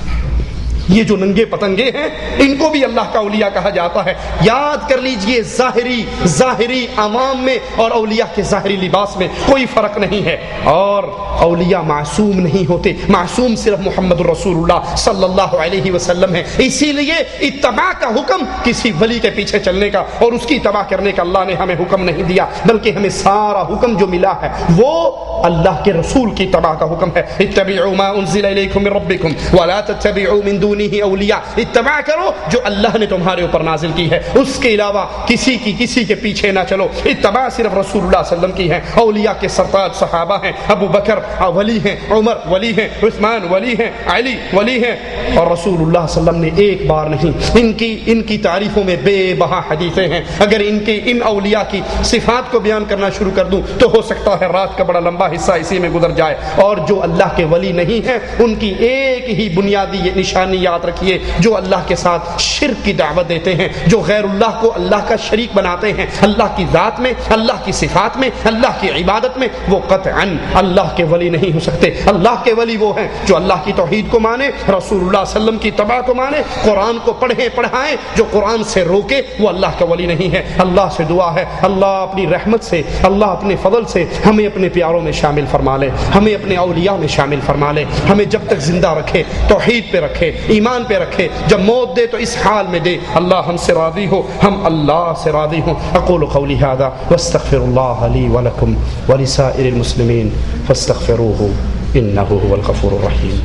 یہ جو ننگے پتنگے ہیں ان کو بھی اللہ کا اولیاء کہا جاتا ہے. یاد کر لیجئے ظاہری ظاہری عوام میں اور اولیاء کے ظاہری لباس میں کوئی فرق نہیں ہے. اور اولیاء معصوم نہیں ہوتے, معصوم صرف محمد الرسول اللہ صلی اللہ علیہ وسلم ہے. اسی لیے اتباع کا حکم کسی ولی کے پیچھے چلنے کا اور اس کی اتباع کرنے کا اللہ نے ہمیں حکم نہیں دیا, بلکہ ہمیں سارا حکم جو ملا ہے وہ اللہ کے رسول کی اتباع کا حکم ہے. اتبعوا ما انزل الیکم من ربکم ولا تتبعوا من دونه اولیاء, اتباع کرو جو اللہ نے تمہارے اوپر نازل کی ہے, اس کے علاوہ کسی کی کسی کے پیچھے نہ چلو. اتباع صرف رسول اللہ صلی اللہ علیہ وسلم کی ہے. اولیاء کے سرتاج صحابہ ہیں, ابو بکر ولی ہیں, عمر ولی ہیں, عثمان ولی ہیں, علی ولی ہیں, اور رسول اللہ صلی اللہ علیہ وسلم نے ایک بار نہیں, ان کی ان کی تعریفوں میں بے بہا حدیثیں ہیں. اگر ان کی ان اولیاء کی صفات کو بیان کرنا شروع کر دوں تو ہو سکتا ہے رات کا بڑا لمبا حصہ اسی میں گزر جائے. اور جو اللہ کے ولی نہیں ہیں ان کی ایک ہی بنیادی نشانی یاد رکھیے, جو اللہ کے ساتھ شرک کی دعوت دیتے ہیں, جو غیر اللہ کو اللہ کا شریک بناتے ہیں, اللہ کی ذات میں, اللہ کی صفات میں, اللہ کی عبادت میں, وہ قطعاً اللہ کے ولی نہیں ہو سکتے. اللہ کے ولی وہ ہیں جو اللہ کی توحید کو مانے, رسول اللہ صلی اللہ علیہ وسلم کی اتباع کو مانے, قرآن کو پڑھیں پڑھائیں. جو قرآن سے روکے وہ اللہ کا ولی نہیں ہے. اللہ سے دعا ہے اللہ اپنی رحمت سے, اللہ اپنے فضل سے ہمیں اپنے پیاروں میں شامل فرما لے, ہمیں اپنے اولیاء میں شامل فرما لے, ہمیں جب تک زندہ رکھے توحید پہ رکھے, ایمان پہ رکھے, جب موت دے تو اس حال میں دے. اللہ ہم سے راضی ہو, ہم اللہ سے راضی ہوں. اقول قولی هذا واستغفر الله لي ولكم ولسائر المسلمين فاستغفروه انه هو الغفور الرحیم.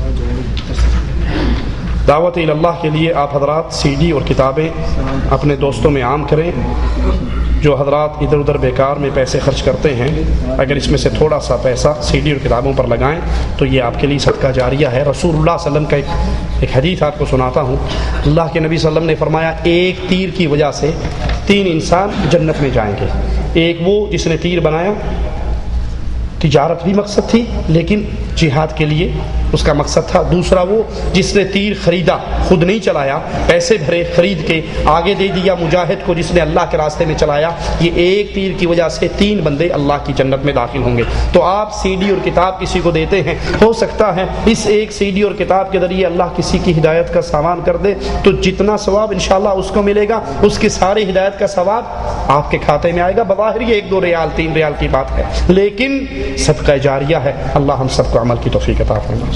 دعوت اللہ کے لیے آپ حضرات سی ڈی اور کتابیں اپنے دوستوں میں عام کریں. جو حضرات ادھر ادھر بیکار میں پیسے خرچ کرتے ہیں, اگر اس میں سے تھوڑا سا پیسہ سی ڈی اور کتابوں پر لگائیں تو یہ آپ کے لیے صدقہ جاریہ ہے. رسول اللہ صلی اللہ علیہ وسلم کا ایک ایک حدیث آپ کو سناتا ہوں. اللہ کے نبی صلی اللہ علیہ وسلم نے فرمایا ایک تیر کی وجہ سے تین انسان جنت میں جائیں گے. ایک وہ جس نے تیر بنایا, تجارت بھی مقصد تھی لیکن جہاد کے لیے اس کا مقصد تھا. دوسرا وہ جس نے تیر خریدا, خود نہیں چلایا, پیسے بھرے خرید کے آگے دے دیا مجاہد کو جس نے اللہ کے راستے میں چلایا. یہ ایک تیر کی وجہ سے تین بندے اللہ کی جنت میں داخل ہوں گے. تو آپ سی ڈی اور کتاب کسی کو دیتے ہیں, ہو سکتا ہے اس ایک سی ڈی اور کتاب کے ذریعے اللہ کسی کی ہدایت کا سامان کر دے تو جتنا ثواب انشاءاللہ اس کو ملے گا اس کی ساری ہدایت کا ثواب آپ کے کھاتے میں آئے گا. بظاہر یہ ایک دو ریال تین ریال کی بات ہے لیکن صدقہ جاریہ ہے. اللہ ہم سب کو عمل کی توفیق عطا فرمائے.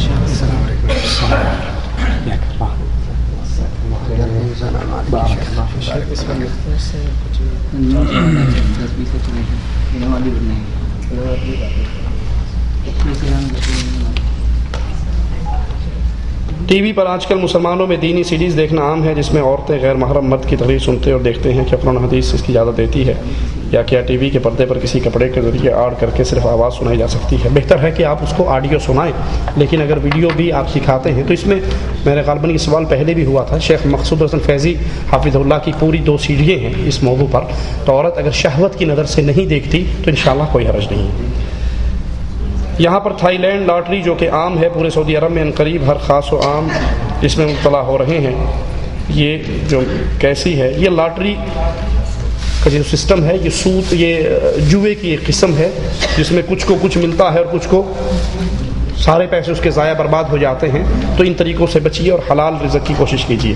ٹی وی پر آج کل مسلمانوں میں دینی سیریز دیکھنا عام ہے جس میں عورتیں غیر محرم مرد کی تقریر سنتے اور دیکھتے ہیں. کیا قرآن حدیث اس کی اجازت دیتی ہے یا کیا ٹی وی کے پردے پر کسی کپڑے کے ذریعے آڑ کر کے صرف آواز سنائی جا سکتی ہے؟ بہتر ہے کہ آپ اس کو آڈیو سنائیں, لیکن اگر ویڈیو بھی آپ سکھاتے ہیں تو اس میں میرے غالباً یہ سوال پہلے بھی ہوا تھا. شیخ مقصود حسن فیضی حافظ اللہ کی پوری دو سیڑھیاں ہیں اس موضوع پر, تو عورت اگر شہوت کی نظر سے نہیں دیکھتی تو انشاءاللہ کوئی حرج نہیں ہے. یہاں پر تھائی لینڈ لاٹری جو کہ عام ہے پورے سعودی عرب میں, عنقریب ہر خاص و عام اس میں مبتلا ہو رہے ہیں. یہ جو کیسی ہے, یہ لاٹری کا جو سسٹم ہے یہ سود, یہ جوئے کی ایک قسم ہے جس میں کچھ کو کچھ ملتا ہے اور کچھ کو سارے پیسے اس کے ضائع برباد ہو جاتے ہیں. تو ان طریقوں سے بچیے اور حلال رزق کی کوشش کیجیے.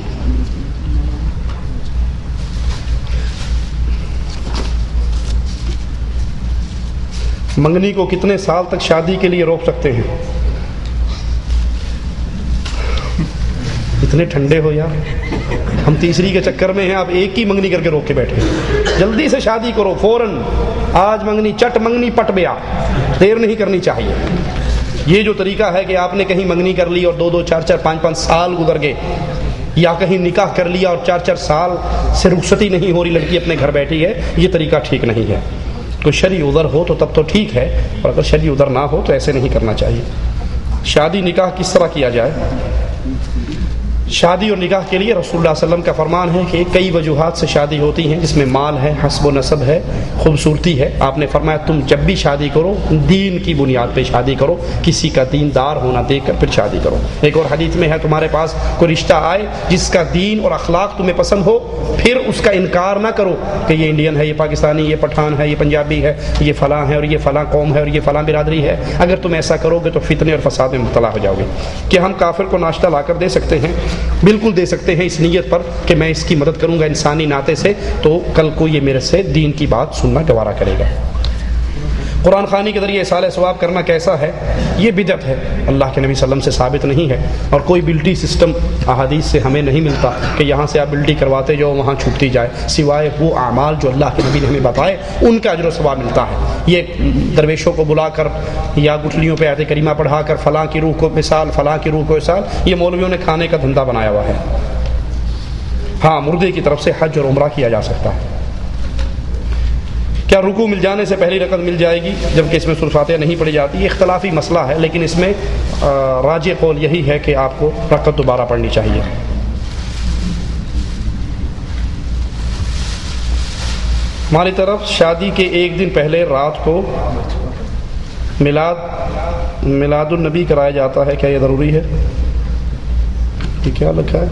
منگنی کو کتنے سال تک شادی کے لیے روک سکتے ہیں؟ کتنے ٹھنڈے ہو یار, ہم تیسری کے چکر میں ہیں, آپ ایک ہی منگنی کر کے روک کے بیٹھے. جلدی سے شادی کرو فوراً, آج منگنی چٹ منگنی پٹ بیا, دیر نہیں کرنی چاہیے. یہ جو طریقہ ہے کہ آپ نے کہیں منگنی کر لی اور دو دو چار چار پانچ پانچ سال گزر گئے, یا کہیں نکاح کر لیا اور چار چار سال سے رخصتی نہیں ہو رہی, لڑکی اپنے گھر بیٹھی ہے, یہ طریقہ ٹھیک نہیں ہے. کوئی شرعی عذر ہو تو تب تو ٹھیک ہے, اور اگر شرعی عذر نہ ہو تو ایسے نہیں کرنا چاہیے. شادی نکاح کس طرح کیا جائے؟ شادی اور نکاح کے لیے رسول اللہ صلی اللہ علیہ وسلم کا فرمان ہے کہ کئی وجوہات سے شادی ہوتی ہیں, جس میں مال ہے, حسب و نسب ہے, خوبصورتی ہے. آپ نے فرمایا تم جب بھی شادی کرو دین کی بنیاد پہ شادی کرو, کسی کا دیندار ہونا دیکھ کر پھر شادی کرو. ایک اور حدیث میں ہے تمہارے پاس کوئی رشتہ آئے جس کا دین اور اخلاق تمہیں پسند ہو, پھر اس کا انکار نہ کرو کہ یہ انڈین ہے, یہ پاکستانی, یہ پٹھان ہے, یہ پنجابی ہے, یہ فلاں ہے, اور یہ فلاں قوم ہے, اور یہ فلاں برادری ہے. اگر تم ایسا کرو گے تو فتنے اور فساد میں مبتلا ہو جاؤ گے. کہ ہم کافر کو ناشتہ لا کر دے سکتے ہیں, بالکل دے سکتے ہیں, اس نیت پر کہ میں اس کی مدد کروں گا انسانی ناطے سے, تو کل کو یہ میرے سے دین کی بات سننا گوارا کرے گا. قرآن خوانی کے ذریعے ایصال ثواب کرنا کیسا ہے؟ یہ بدعت ہے, اللہ کے نبی صلی اللہ علیہ وسلم سے ثابت نہیں ہے, اور کوئی بلٹی سسٹم احادیث سے ہمیں نہیں ملتا کہ یہاں سے آپ بلٹی کرواتے جو وہاں چھوٹتی جائے, سوائے وہ اعمال جو اللہ کے نبی نے ہمیں بتائے ان کا اجر و ثواب ملتا ہے. یہ درویشوں کو بلا کر یا گٹھلیوں پہ آیت کریمہ پڑھا کر فلاں کی روح کو مثال, فلاں کی روح کو مثال, یہ مولویوں نے کھانے کا دھندا بنایا ہوا ہے. ہاں, مردے کی طرف سے حج اور عمرہ کیا جا سکتا ہے. کیا رکوع مل جانے سے پہلی رکعت مل جائے گی جبکہ اس میں سورۃ فاتحہ نہیں پڑھی جاتی؟ یہ اختلافی مسئلہ ہے, لیکن اس میں راجح قول یہی ہے کہ آپ کو رکعت دوبارہ پڑھنی چاہیے. ہماری طرف شادی کے ایک دن پہلے رات کو میلاد میلاد النبی کرایا جاتا ہے, کیا یہ ضروری ہے؟ یہ کیا لکھا ہے؟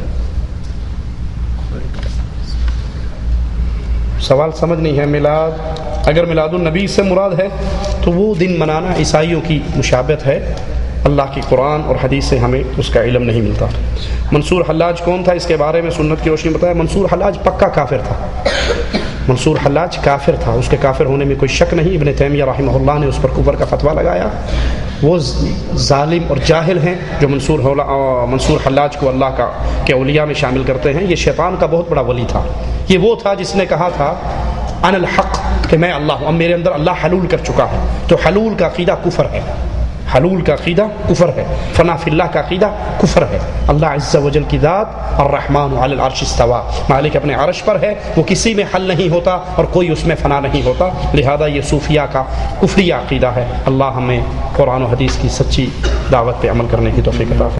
سوال سمجھ نہیں ہے. میلاد, اگر میلاد النبی سے مراد ہے تو وہ دن منانا عیسائیوں کی مشابہت ہے. اللہ کی قرآن اور حدیث سے ہمیں اس کا علم نہیں ملتا. منصور حلاج کون تھا؟ اس کے بارے میں سنت کی روشنی بتایا. منصور حلاج پکا کافر تھا. منصور حلاج کافر تھا, اس کے کافر ہونے میں کوئی شک نہیں. ابن تیمیہ رحمہ اللہ نے اس پر کفر کا فتویٰ لگایا. وہ ظالم اور جاہل ہیں جو منصور منصور حلاج کو اللہ کا کے اولیاء میں شامل کرتے ہیں. یہ شیطان کا بہت بڑا ولی تھا. یہ وہ تھا جس نے کہا تھا انا الحق, کہ میں اللہ ہوں, اب میرے اندر اللہ حلول کر چکا ہے. تو حلول کا عقیدہ کفر ہے, حلول کا عقیدہ کفر ہے. فنا فی اللہ کا عقیدہ کفر ہے. اللہ عز و جل کی ذات الرحمن علی العرش استوى, مالک اپنے عرش پر ہے, وہ کسی میں حل نہیں ہوتا اور کوئی اس میں فنا نہیں ہوتا. لہذا یہ صوفیہ کا کفریہ عقیدہ ہے. اللہ ہمیں قرآن و حدیث کی سچی دعوت پہ عمل کرنے کی توفیق عطا فرمائے.